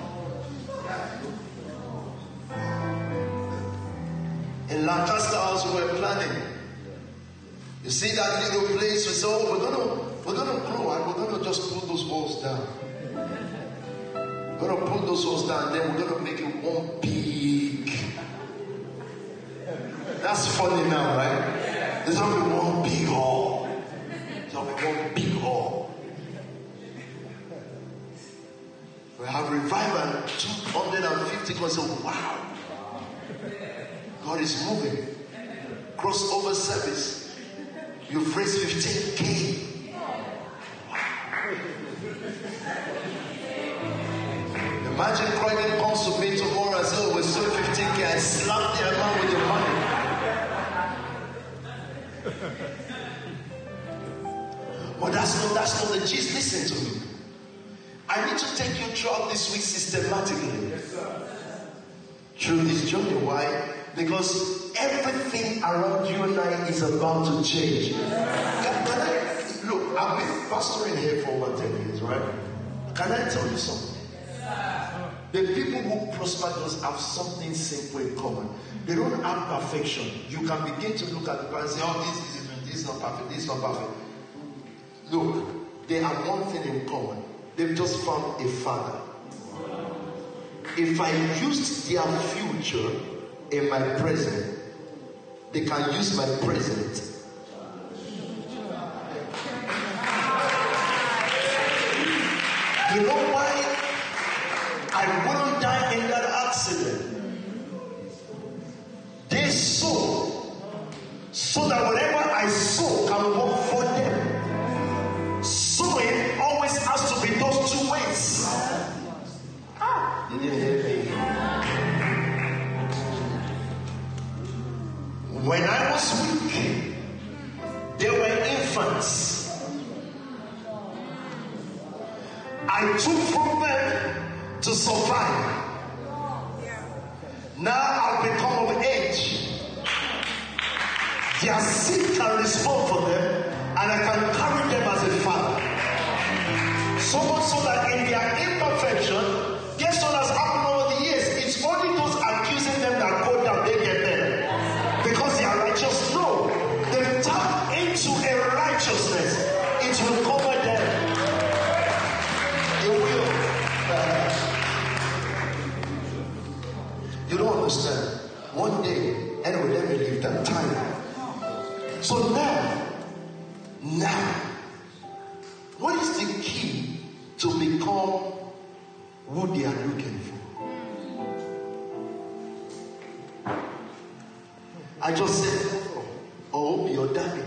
In Lancaster House, we were planning. You see that little place? We said, oh, we're gonna, we're gonna grow and we're gonna just pull those walls down. We're gonna pull those walls down, then we're gonna make it one big. That's funny now, right? There's gonna be one big hall. There's gonna be one big hall. We have revival, two hundred fifty because of wow. God is moving. Crossover service. You've raised fifteen K. Imagine Croydon comes to me tomorrow and says, oh, we're still fifteen K. I slap their man with your money. But that's not, that's not the gist. Listen to me. I need to take you throughout this week systematically. Yes, sir. Through this journey. Why? Because everything around you and I is about to change. Can, can I, look, I've been pastoring here for over ten years, right? Can I tell you something? The people who prosper just have something simple in common. They don't have perfection. You can begin to look at the person and say, oh, this is this is not perfect, this is not perfect. Look, they have one thing in common. They've just found a father. If I used their future in my present, they can use my present. You know why I wouldn't die in that accident? They sow so that whatever I sow can work for them. Sowing always has to be those two ways. Ah, you didn't hear me. When I was weak, they were infants. I took from them to survive. Now I've become of age. Their seed can respond for them, and I can carry them as a father. So much so that in their imperfection, guess what has happened over the years? It's only those accusing them that go down, they get better. Because they are righteous. No. They tap into a righteousness. It will cover them. It will. Uh, you don't understand. One day, anyway, let me leave that time. So now, now, what is the key to become who they are looking for? I just said, oh, your daddy.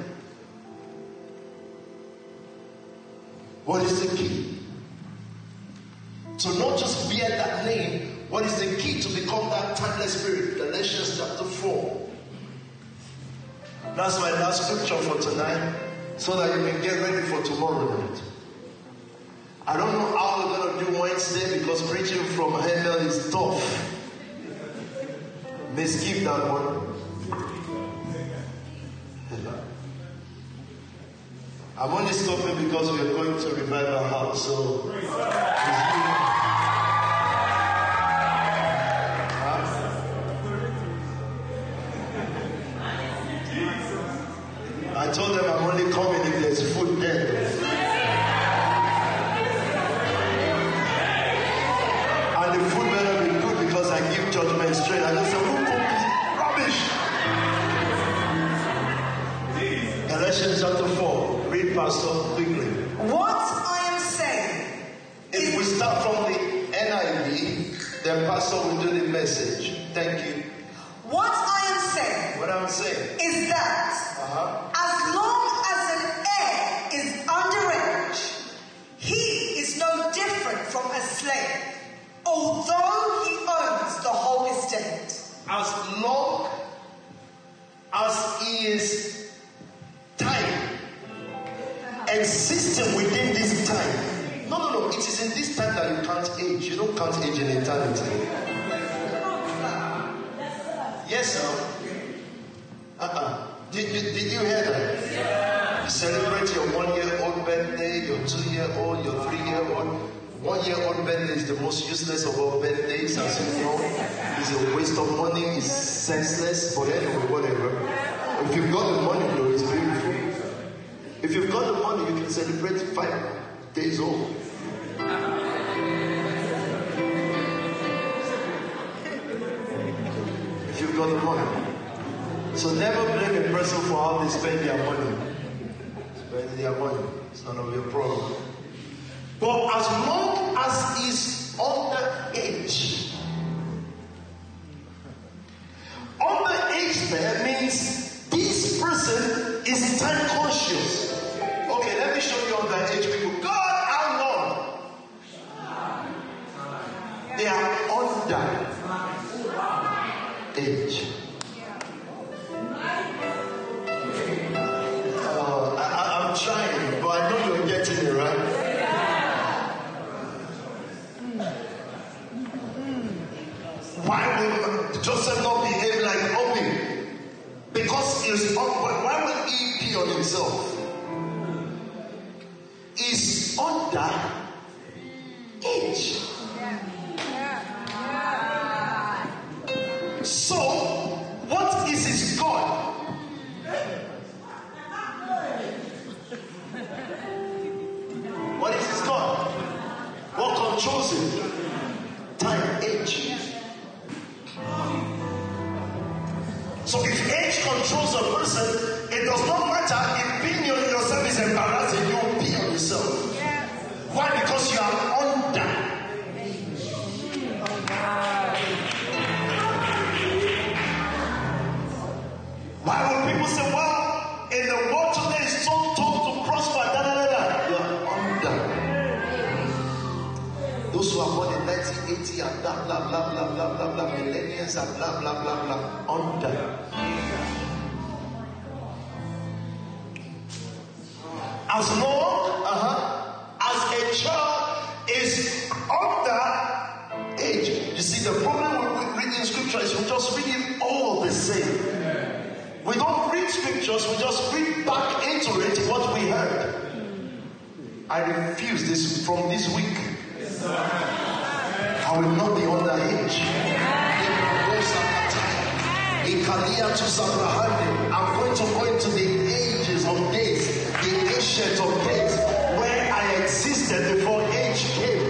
What is the key? To not just bear that name, what is the key to become that timeless spirit? Galatians chapter four. That's my last scripture for tonight, so that you can get ready for tomorrow night. I don't know how we're going to do Wednesday because preaching from Handel is tough. May skip that one. I'm only stopping because we are going to Revival House, so I told them I'm only coming if there's food there. And the food better be good because I give judgment straight. I just say, who cooked this rubbish? Galatians chapter four. Read, Pastor, quickly. What I am saying. If we start from the N I V, then Pastor will do the message. Thank you. What I am saying. What I'm saying is that uh-huh. as long as an heir is underage, he is no different from a slave, although he owns the whole estate. As long as he is time and system within this time. No, no, no. It is in this time that you can't age. You don't count age in eternity. Yes, sir. Uh-uh. Did, did, did you hear that? Yeah. You celebrate your one-year-old birthday, your two-year-old, your three-year-old. One-year-old birthday is the most useless of all birthdays, as you know. It's a waste of money. It's senseless. But anyway, whatever. If you've got the money, though, it's beautiful. If you've got the money, you can celebrate five days old. If you've got the money. So never blame a person for how they spend their money. Spend their money. It's none of your problem. But as long as he's underage, underage there means this person is time conscious. Okay, let me show you underage people. God, how long? They are under age. Uh, I, I'm trying, but I know you're getting it right. Why will Joseph not behave like Obi? Because he's upward. Why will he pee on himself? He's under age. So, what is his God? What is his God? What controls him? Time, age. So if age controls a person, it does not matter if being on yourself is embarrassing, you will be on yourself. Why? Because you are under. Why would people say, well, in the world today is so tough to prosper, da da da da. You are under. Those who are born in nineteen eighty and blah blah blah blah blah blah blah, millennials and blah blah blah blah, under. As long uh-huh, as a child is under age, you see the problem with reading scripture is we just read it all the same. We don't read scriptures, we just read back into it what we heard. I refuse this from this week. I will not be underage. I'm going to go into the ages of days, the ancient of days, where I existed before age came.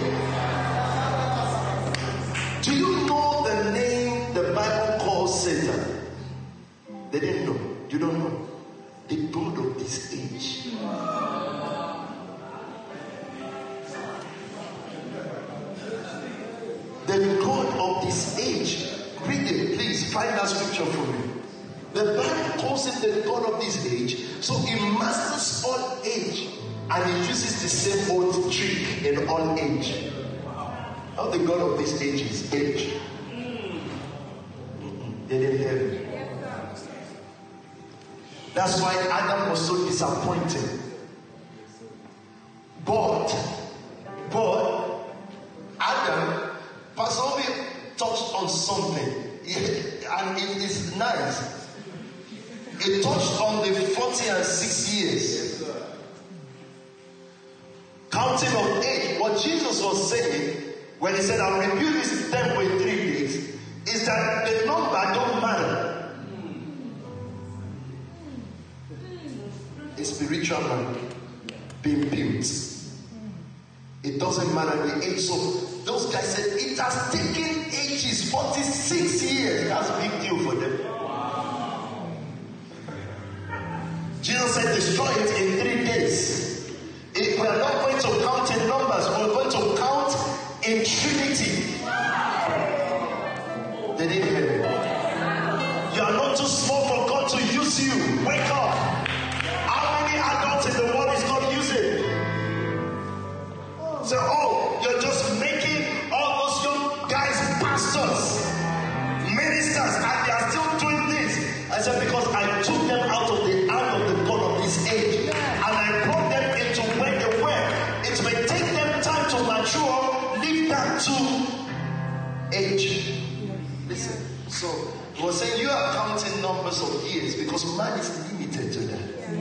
Do you know the name the Bible calls Satan? They didn't know. You don't know. The God of this age. The God of this age. Read it, please. Find that scripture for me. The Bible calls him the God of this age. So he masters all age. And he uses the same old trick in all age. How the God of this age is age. They didn't hear me. That's why Adam was so disappointed. But, but, Adam, Pastor Obi touched on something. And it is nice. It touched on the forty and six years. Counting of age. What Jesus was saying, when he said, I'll rebuild this temple in three days, is that the number don't matter. a spiritual man being built. It doesn't matter the age. So those guys said it has taken ages, forty-six years. That's a big deal for them. Jesus said, destroy it in three days. If we are not going to count in numbers, we're going to count in Trinity. They didn't hear me. You are not too small for God to use you. Wake up. How many adults in the world is God using? Say, oh, you're just making all those young guys pastors, ministers, and they are still doing this. I said, because I took them out of the hand of the God of this age, and I brought them into where they were. It may take them time to mature, leave that to age. Listen, so he was saying you are counting numbers of years because man is limited to that.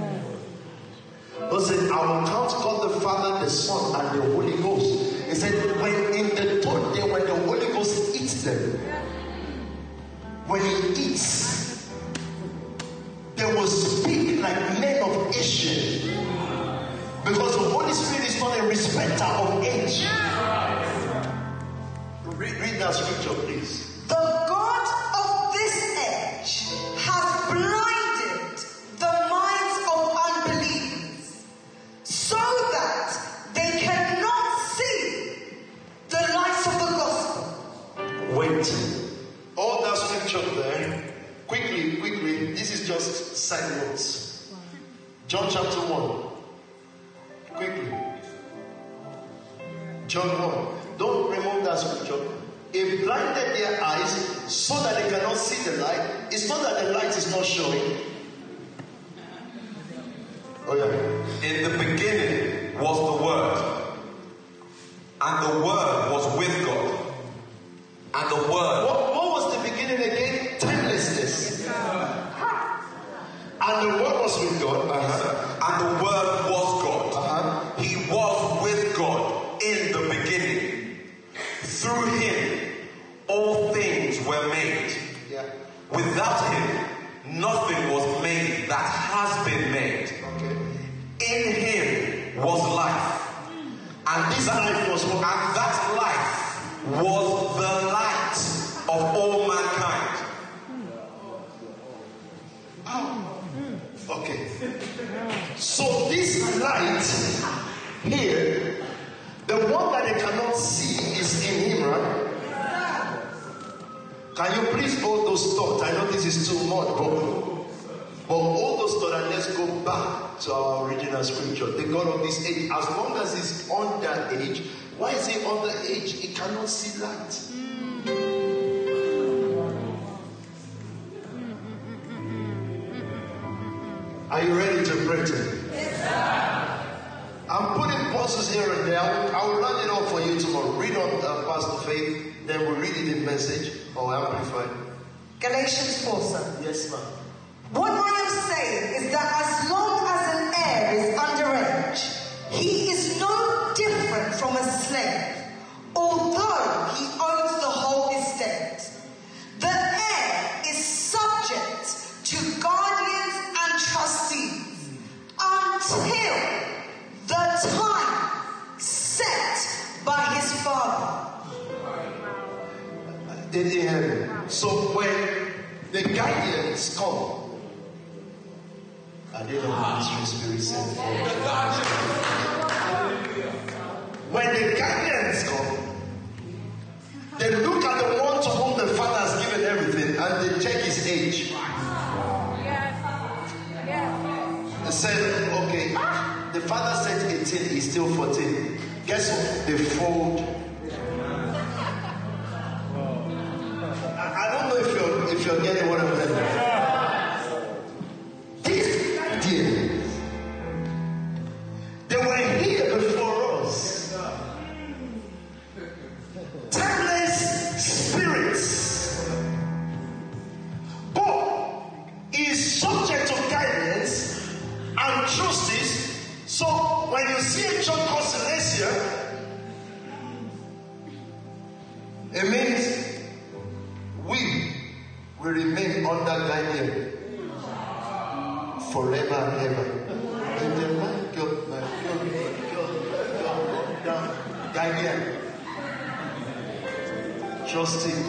He said, I will count God the Father, the Son, and the Holy Ghost. He said, when in the third day, when the Holy Ghost eats them, when he eats, they will speak like men of Asia. Because the Holy Spirit is not a respecter of age. Read, read that scripture, please. The God of this age has blinded the minds of unbelievers so that they cannot see the light of the gospel. Wait. All that scripture there, quickly, quickly, this is just side notes. John chapter one. Quickly. John one. Don't remove that scripture. It blinded their eyes so that they cannot see the light. It's not that the light is not showing. Oh yeah. In the beginning was the Word, and the Word was with God, and the Word. What, what was the beginning again? Timelessness. And the Word was with God. Uh-huh. And the Word was God. Uh-huh. He was with God in the beginning. Through him, all things were made. Yeah. Without him, nothing was made that has been made. Okay. In him was life. And this life was and that life was the light of all mankind. Oh. Okay. So this light here, the one that they cannot see is in him, right? Can you please hold those thoughts? I know this is too much, but, but hold those thoughts and let's go back to our original scripture. The God of this age, as long as he's on that age, why is he on that age? He cannot see light. Are you ready to pray to him? Yes, sir. I'm putting pauses here and there. I will, I will run it off for you tomorrow. Read on uh, Pastor Faith, then we'll read it in message or amplified. Galatians four, sir. Yes, ma'am. What I am saying is that as long as an heir is underage, he is no different from a slave, although he owns the whole estate. The heir is subject to guardians and trustees until the time set by his father. Did you hear me? So when the guardians come, I didn't know the mystery spirit said. When the guardians come, they look at the one to whom the father has given everything and they check his age. They said, okay, the father said eighteen, he's still fourteen. Guess what? They fold. I, I don't know if you're if you're getting what I'm saying. This idea, they were here before us. Timeless spirits. But he is subject to guidance and trustees. So when you see a church called Celestia, it means we will remain under guidance forever and ever. And then, my God, my God, my God, my God, down. Guardian. Trusting.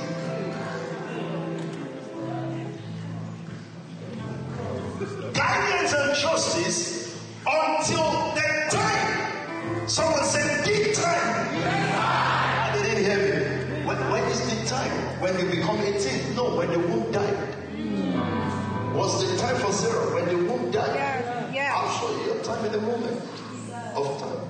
Guardians and trustees until the time. Someone said, big time. Yeah. They didn't hear me. When, when is the time? When they become eighteen? No, when the womb died. Was the time for Sarah when the womb died? Yeah. Yeah. I'll show you a time in the moment of time.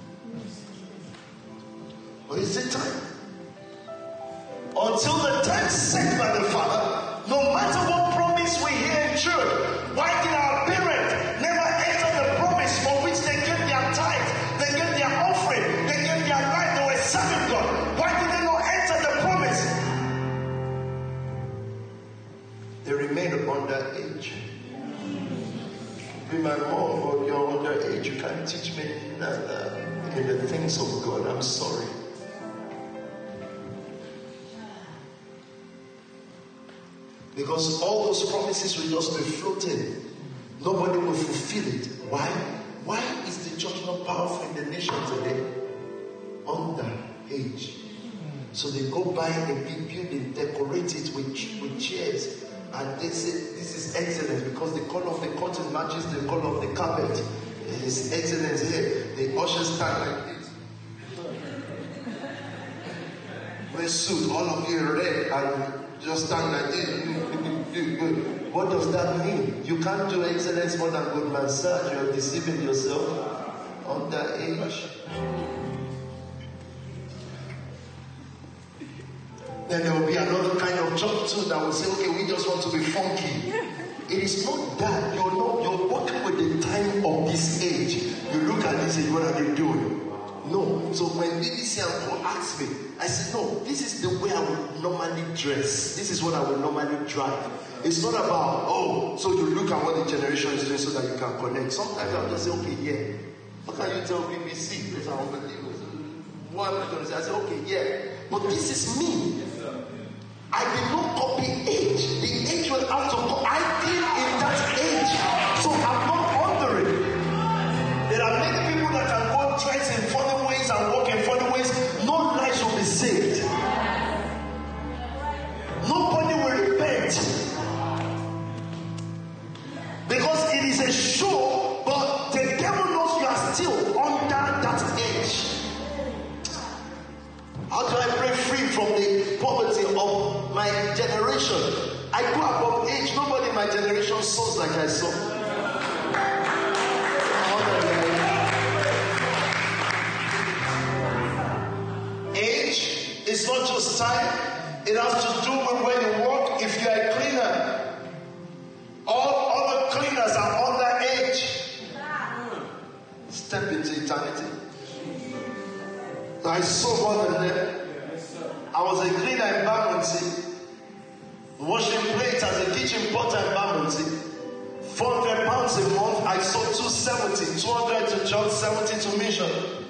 What is the time? Until the time set by the Father, no matter what promise we hear in church, why did our parents never enter the promise for which they gave their tithe, they gave their offering, they gave their life, they were serving God? Why did they not enter the promise? They remained under age. Be my mom, or you're under age, you can't teach me uh, in the things of God. I'm sorry. Because all those promises will just be floating. Nobody will fulfill it. Why? Why is the church not powerful in the nation today? Under age. So they go buy a big building, decorate it with, with chairs, and they say this is excellent because the color of the curtain matches the color of the carpet. It's excellent here. The ushers stand like this. Wear suit, all of you are red, and just stand like this. What does that mean? You can't do excellence more than Goldman Sachs. You're deceiving yourself. Under age. Then there will be another kind of church too that will say, okay, we just want to be funky. It is not that. You're not, you're working with the time of this age. You look at this and what are they doing? No. So when B B C and Paul asked me, I said, no, this is the way I would normally dress. This is what I would normally drive. It's not about, oh, so you look at what the generation is doing so that you can connect. Sometimes I'll just say, okay, yeah. How can you tell B B C? Those are unbelievers. What am I going to say? I say, okay, yeah. But this is me. I did not copy age. The age was out of copy. I did in that age. So I'm not wondering. There are many people that can go dress in funny ways and walk in funny ways. No lives will be saved. Nobody will repent. Because it is a show, but the devil knows you are still under that age. How do I break free from the poverty of my generation? I go above age. Nobody in my generation sows like I sow. Age is not just time. It has to do with where you work. If you are a cleaner, all other cleaners are under age. Step into eternity. I saw more than them. I was a cleaner in Bermondsey, washing plates as a kitchen porter in Bermondsey. four hundred pounds a month. I saw two seventy, two hundred to church, seventy to mission.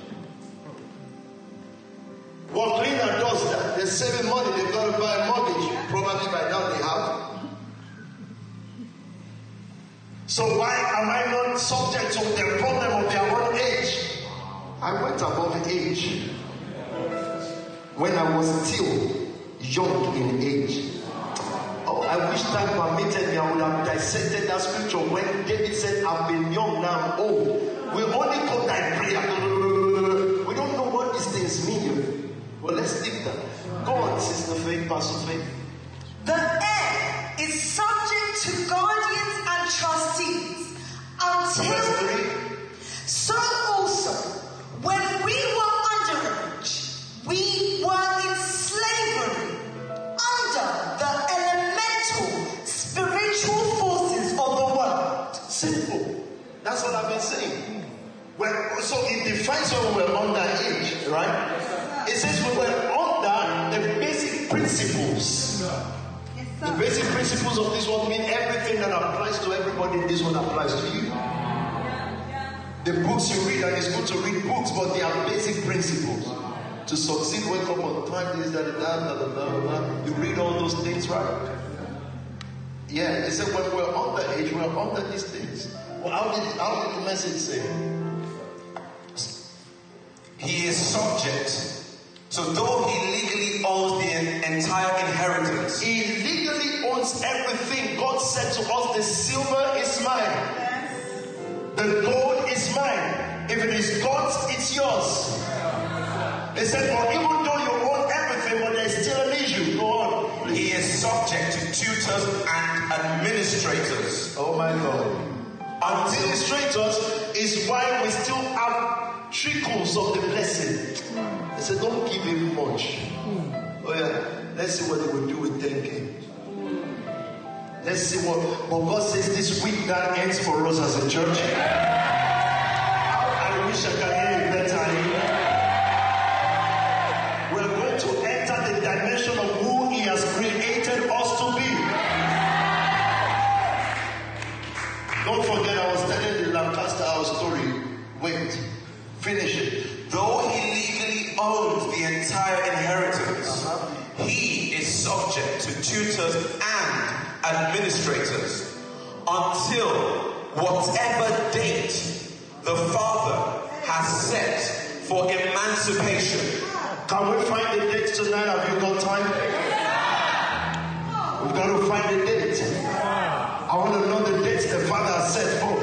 What cleaner does that? They're saving money. They've got to buy a mortgage. Probably by now they have. So why am I not subject to the problem of their own age? I went above age when I was still young in age. Oh, I wish time permitted me, I would have dissected that scripture when David said, I've been young, now I'm old. We only call that prayer. We don't know what these things mean. Well, let's leave that. Go on, Sister Faith, Pastor Faith. The heir is subject to guardians and trustees until. So also, when we were underage, we were in slavery under the elemental spiritual forces of the world. Simple. That's what I've been saying. When, so it defines when we were under age, right? It says we were under the basic principles. The basic principles of this world mean everything that applies to everybody in this world applies to you. The books you read, and it's good to read books, but they are basic principles. To succeed, wake up on time, this, that, that, that, that, that, that. You read all those things, right? Yeah, he said when we're underage, we're under these things. Well, how did, how did the message say? He is subject. So though he legally owns the entire inheritance, he legally owns everything. God said to us, the silver is mine. The gold is mine. If it is God's, it's yours. He said, well, even though you own everything, but there's still an issue. Go on. Please. He is subject to tutors and administrators. Oh my God. Administrators is why we still have trickles of the blessing. They said, don't give him much. Oh yeah, let's see what they will do with ten K. Let's see what, but God says this week that ends for us as a church. I wish I could hear it better. We're going to enter the dimension of who he has created us to be. Don't forget, I was telling the Lancaster House story. Wait, finish it. Though he legally owns the entire inheritance, uh-huh. he is subject to tutors and administrators until whatever date the Father has set for emancipation. Can we find the date tonight? Have you got time? We've got to find the date. I want to know the dates the Father has set for.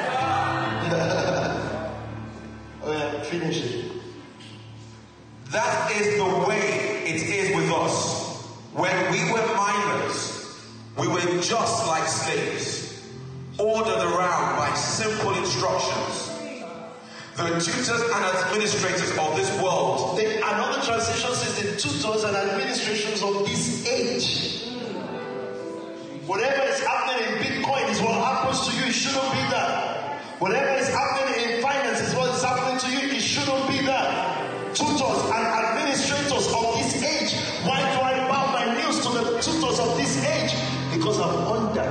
Oh yeah, finish it. That is the way it is with us. When we were minors, we were just like slaves, ordered around by simple instructions. The tutors and administrators of this world. The, another translation says the tutors and administrations of this age. Whatever is happening in Bitcoin is what happens to you. It shouldn't be that. Whatever is happening in finance is what is happening to you. It shouldn't be that. Tutors and administrators of this age. Why do I bow my knees to the tutors of this age? Because I'm under.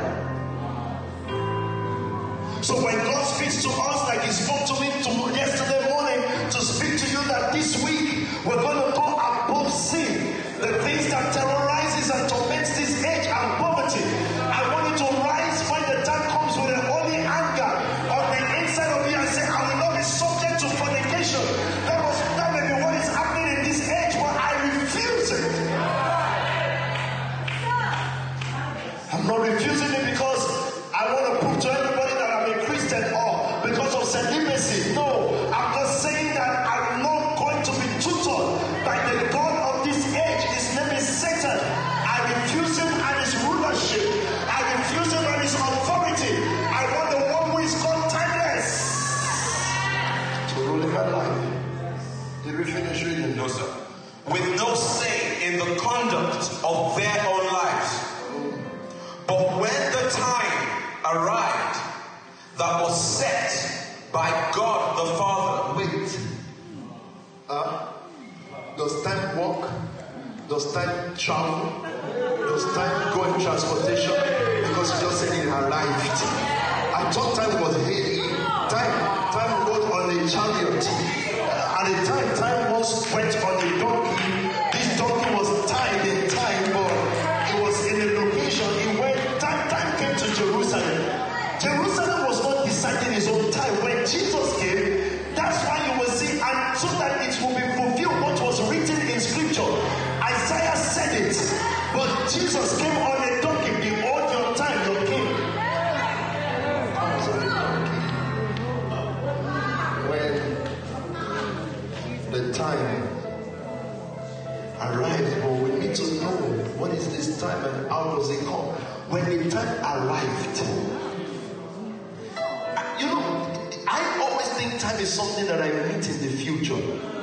So when God speaks to us like he spoke to me to yesterday morning to speak to you that this week we're going to go above sin, the things that terrorizes and torments this age and poverty, I want you to rise when the time comes with a holy anger on the inside of you and say, I will not be subject to fornication. That was that may be what is happening in this age, but I refuse it. I'm not refusing it because I want to prove to everybody that I'm a Christian or because of celibacy. No, I'm just saying that I'm not going to be tutored by the God of this age. His name is Satan. I refuse him and his rulership. I refuse him and his authority. I want the one who is called timeless to rule in my life. Did we finish reading? No, sir. With no say in the conduct of their own lives. But when the time arrived that was set by God the Father. Wait. Uh, does time walk? Does time travel? Does time go in transportation? Because she just said it arrived. I thought time was here. Time, time rode on a chariot. Uh, at the time, time was went on a donkey. This donkey was tied in time, but it was in a location. It went. Time, time came to Jerusalem. Jerusalem was not deciding his own time. When Jesus came, that's why you will see, and so that it will be fulfilled what was written in scripture. Isaiah said it, but Jesus came on a donkey. Behold your time, your king. I was on a donkey. When the time arrived, but we need to know what is this time and how does it come. When the time arrived, you know, I always think time is something that I meet in the future.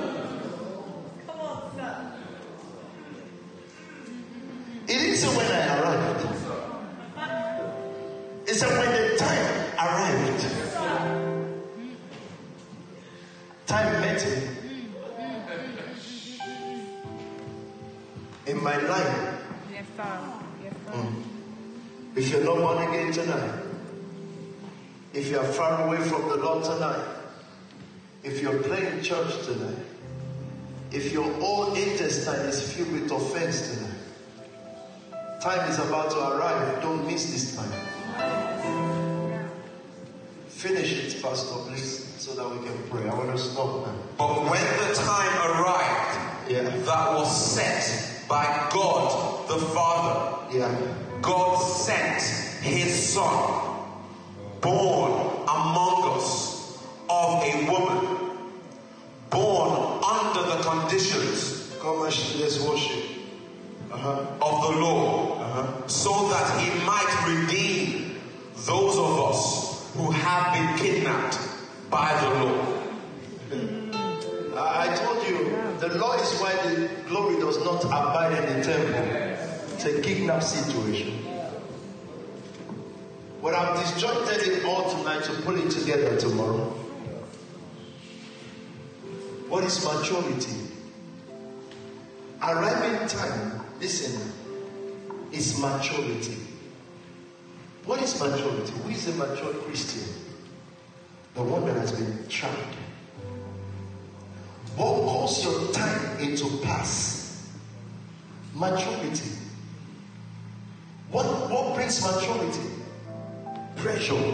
It didn't say when I arrived. It said when the time arrived. Time met him. In my life. Yes, sir. Yes, sir. Mm. If you're not born again tonight, if you are far away from the Lord tonight, if you're playing church tonight, if your whole intestine is filled with offense tonight, Time is about to arrive. Don't miss this time. Finish it, Pastor, please, so that we can pray. I want to stop now. But when the time arrived, Yeah. that was set by God the Father, Yeah. God sent his Son, born among us of a woman, born under the conditions Come and let's worship. Uh-huh. of the law, Uh-huh. so that he might redeem those of us who have been kidnapped by the law. I I told you, the law is why the glory does not abide in the temple. It's a kidnap situation. But I've disjointed it all tonight to put it together tomorrow. What is maturity? Arriving time, listen, is maturity. What is maturity? Who is a mature Christian? The one that has been tried. What calls your time into pass? Maturity. What, what brings maturity? Pressure.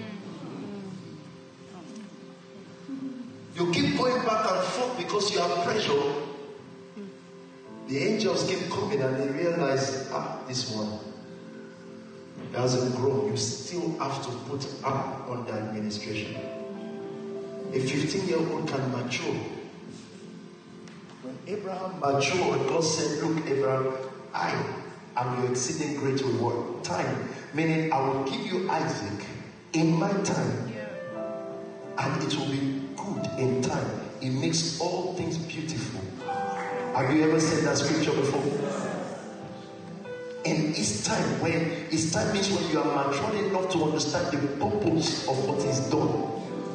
You keep going back and forth because you have pressure. The angels keep coming and they realize, ah, this one hasn't grown. You still have to put up on the administration. A fifteen-year-old can mature. When Abraham matured, God said, look, Abraham, I am your exceeding great reward. Time, meaning I will give you Isaac in my time. And it will be good in time. It makes all things beautiful. Have you ever said that scripture before? And it's time, when it's time means when you are mature enough to understand the purpose of what is done.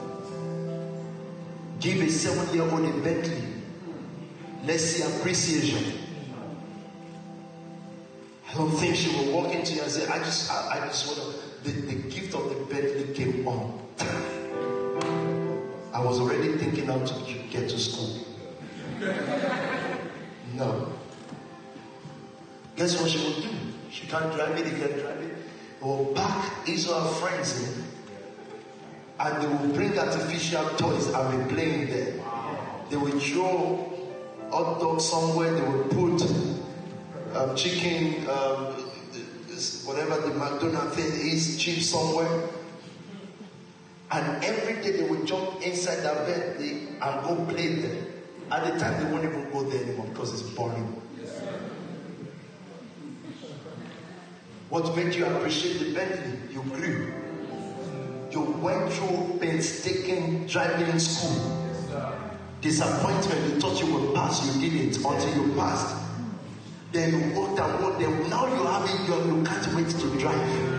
Give a seven-year-old a Bentley. Let's see appreciation. I don't think she will walk into you and say, I just I, I just want to, the, the gift of the Bentley came on time. I was already thinking how to get to school. No. Guess what she will do? She can't drive it, he can't drive it. They will pack his or her friends in, and they will bring artificial toys and be playing there. They will throw hot dogs somewhere, they will put um, chicken, um, whatever the McDonald's thing is, chips somewhere. And every day they will jump inside that bed and go play there. At the time, they won't even go there anymore because it's boring. What made you appreciate the Bentley? You grew. You went through painstaking driving in school. Disappointment, you thought you would pass, you didn't until you passed. Then you walked and walked, then now you have it, you, you can't wait to drive.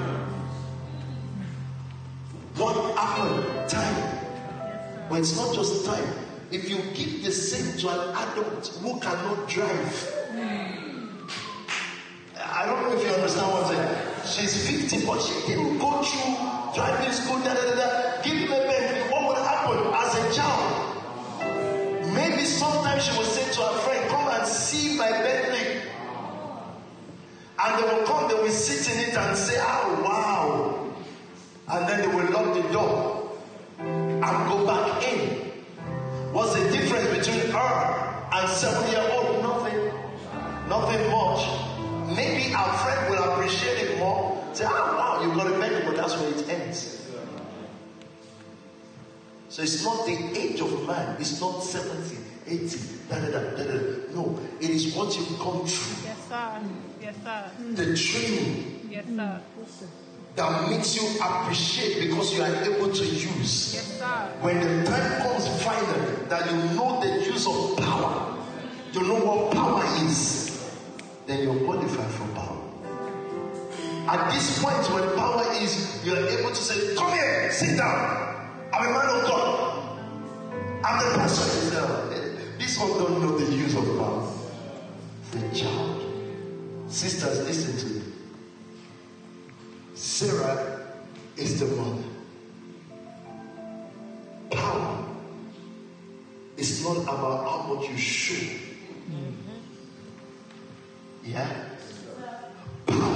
What happened? Time. But it's not just time. If you give the same to an adult who cannot drive, I don't know if you understand what I'm saying. She's fifty, but she didn't go through driving school, da da da da. Give him a Bentley. What would happen as a child? Maybe sometimes she will say to her friend, come and see my Bentley. And they will come, they will sit in it and say, oh wow. And then they will lock the door and go back in. What's the difference between her and seven-year-old? Nothing. Nothing much. Maybe our friend will appreciate it more. Say, ah, wow, you got a Bentley, but that's where it ends. So it's not the age of man. It's not seventy, eighty, da da da da da. No, it is what you've come through. Yes, sir. Yes, sir. The training. Yes, sir. That makes you appreciate because you are able to use. Yes, sir. When the time comes finally that you know the use of power, you know what power is, then you're qualified for power. At this point when power is, you're able to say, come here, sit down. I'm a man of God. I'm the person itself. This one don't know the use of power. The child. Sisters, listen to me. Sarah is the mother. Power is not about how much you show. Yeah? Power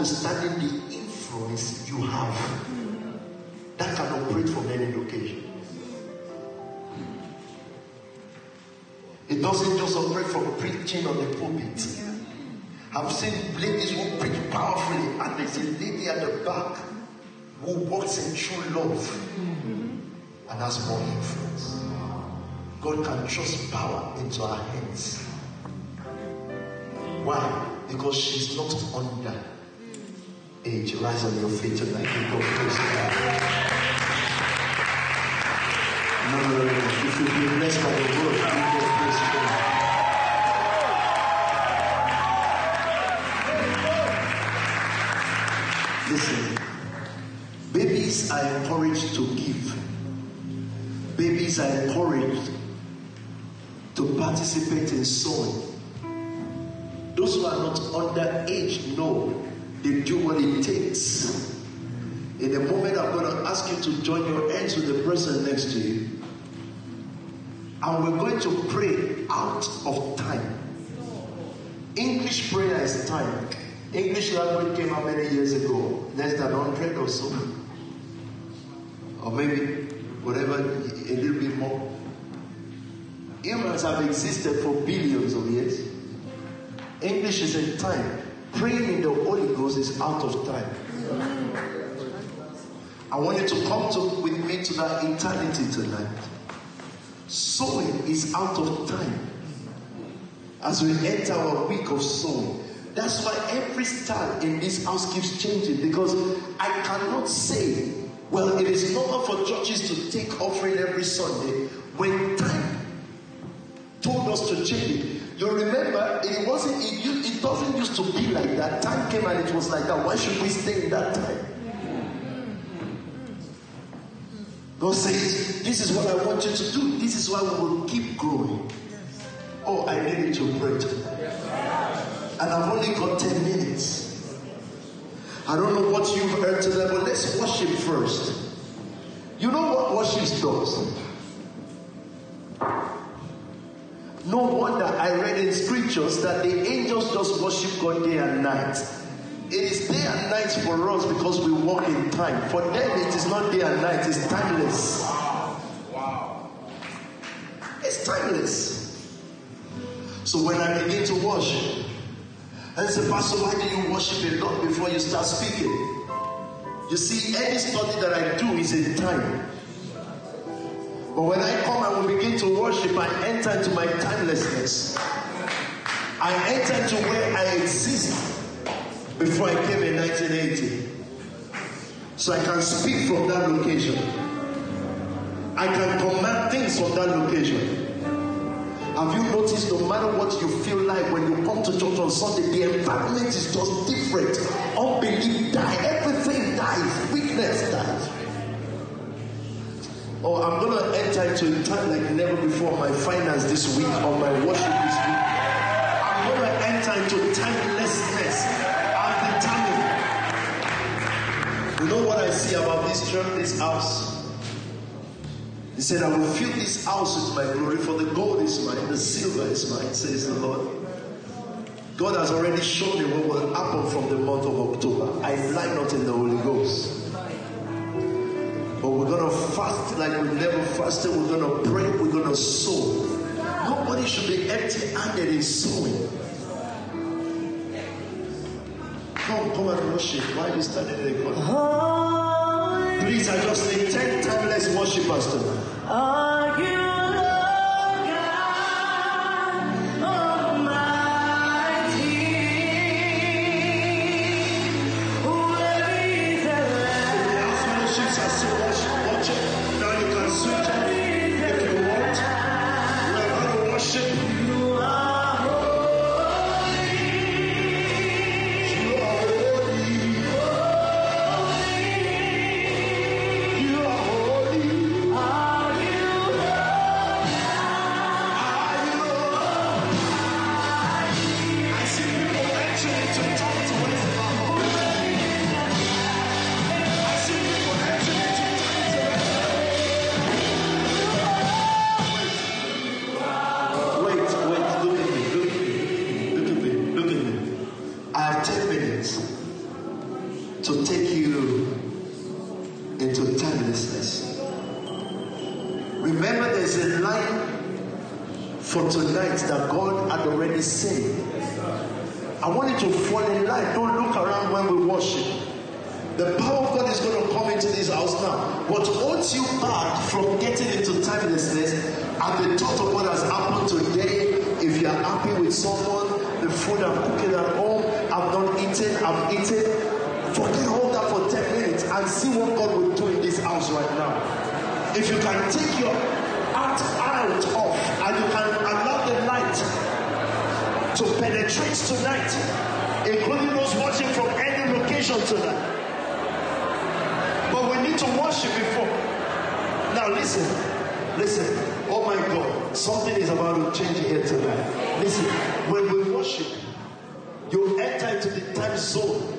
understanding the influence you have that can operate from any location. It doesn't just operate from preaching on the pulpit. I've seen ladies who preach powerfully, and there's a lady at the back who walks in true love and has more influence. God can trust power into our hands. Why? Because she's not under age. Rise on your feet tonight. Give God praise. No, no, no, no. If you've been blessed by the word, give God praise. Listen, babies are encouraged to give. Babies are encouraged to participate in sowing. Those who are not under age know they do what it takes. In a moment, I'm going to ask you to join your hands with the person next to you. And we're going to pray out of time. English prayer is time. English language came out many years ago, less than one hundred or so. Or maybe whatever, a little bit more. Humans have existed for billions of years. English is in time. Praying in the Holy Ghost is out of time. I want you to come to, with me to that eternity tonight. Sowing is out of time. As we enter our week of sowing. That's why every star in this house keeps changing. Because I cannot say, well, it is normal for churches to take offering every Sunday when time told us to change it. You remember, it wasn't. It, it doesn't used to be like that. Time came and it was like that. Why should we stay in that time? God says, "This is what I want you to do. This is why we will keep growing." Oh, I needed to pray tonight, and I've only got ten minutes. I don't know what you've heard today, but let's worship first. You know what worship does? No wonder I read in scriptures that the angels just worship God day and night. It is day and night for us because we walk in time. For them, it is not day and night, it's timeless. Wow. It's timeless. So when I begin to worship, I say, "Pastor, why do you worship a lot before you start speaking?" You see, any study that I do is in time. But when I come and we begin to worship, I enter into my timelessness. I enter into where I exist before I came in nineteen eighty. So I can speak from that location. I can command things from that location. Have you noticed no matter what you feel like when you come to church on Sunday, the environment is just different. Unbelief dies. Everything dies. Weakness dies. Oh, I'm going to enter into a time like never before. My finance this week, or my worship this week. I'm going to enter into timelessness. I'm determined. You know what I see about this church, this house? He said, "I will fill this house with my glory, for the gold is mine, the silver is mine," says the Lord. God has already shown me what will happen from the month of October. I lie not in the Holy Ghost. But we're going to fast like we've never fasted. We're going to pray. We're going to sow. Nobody should be empty-handed in sowing. Come, come and worship. Why are you standing in the corner? Please, I just need ten timeless worshipers tonight. Are you Lord God Almighty? Worthy is the Lamb. The house fellowships are still watching. Now you can switch on if you want. We're going to worship. You are holy. You are holy. You are holy. Are you Lord? Are you Lord? I see people entering into tongues. What is it about? I see people entering into tongues. take you into timelessness. Remember, there's a line for tonight that God had already said. I want you to fall in line. Don't look around when we worship. The power of God is going to come into this house now. What holds you back from getting into timelessness and the thought of what has happened today, if you are happy with someone, the food I'm cooking at home, I've not eaten, I've eaten, forget all that for ten minutes and see what God will do in this house right now. If you can take your heart out of and you can allow the light to penetrate tonight, including those watching from any location tonight. But we need to worship before. Now listen, listen. Oh my God, something is about to change here tonight. Listen, when we worship, you enter into the time zone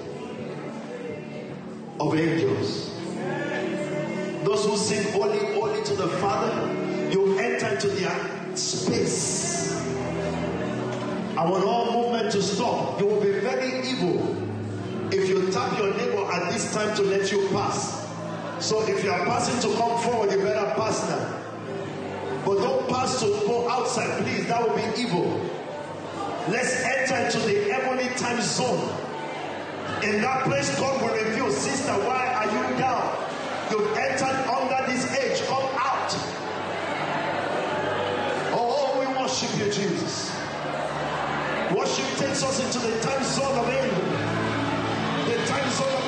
of angels. Those who sing holy, holy to the Father, you enter into their space. I want all movement to stop. You will be very evil if you tap your neighbor at this time to let you pass. So if you are passing to come forward, you better pass now. But don't pass to go outside, please. That will be evil. Let's enter into the heavenly time zone. In that place, God will reveal, sister, why are you down? You've entered under this age. Come out. Oh, we worship you, Jesus. Worship takes us into the time zone of angels. The time zone of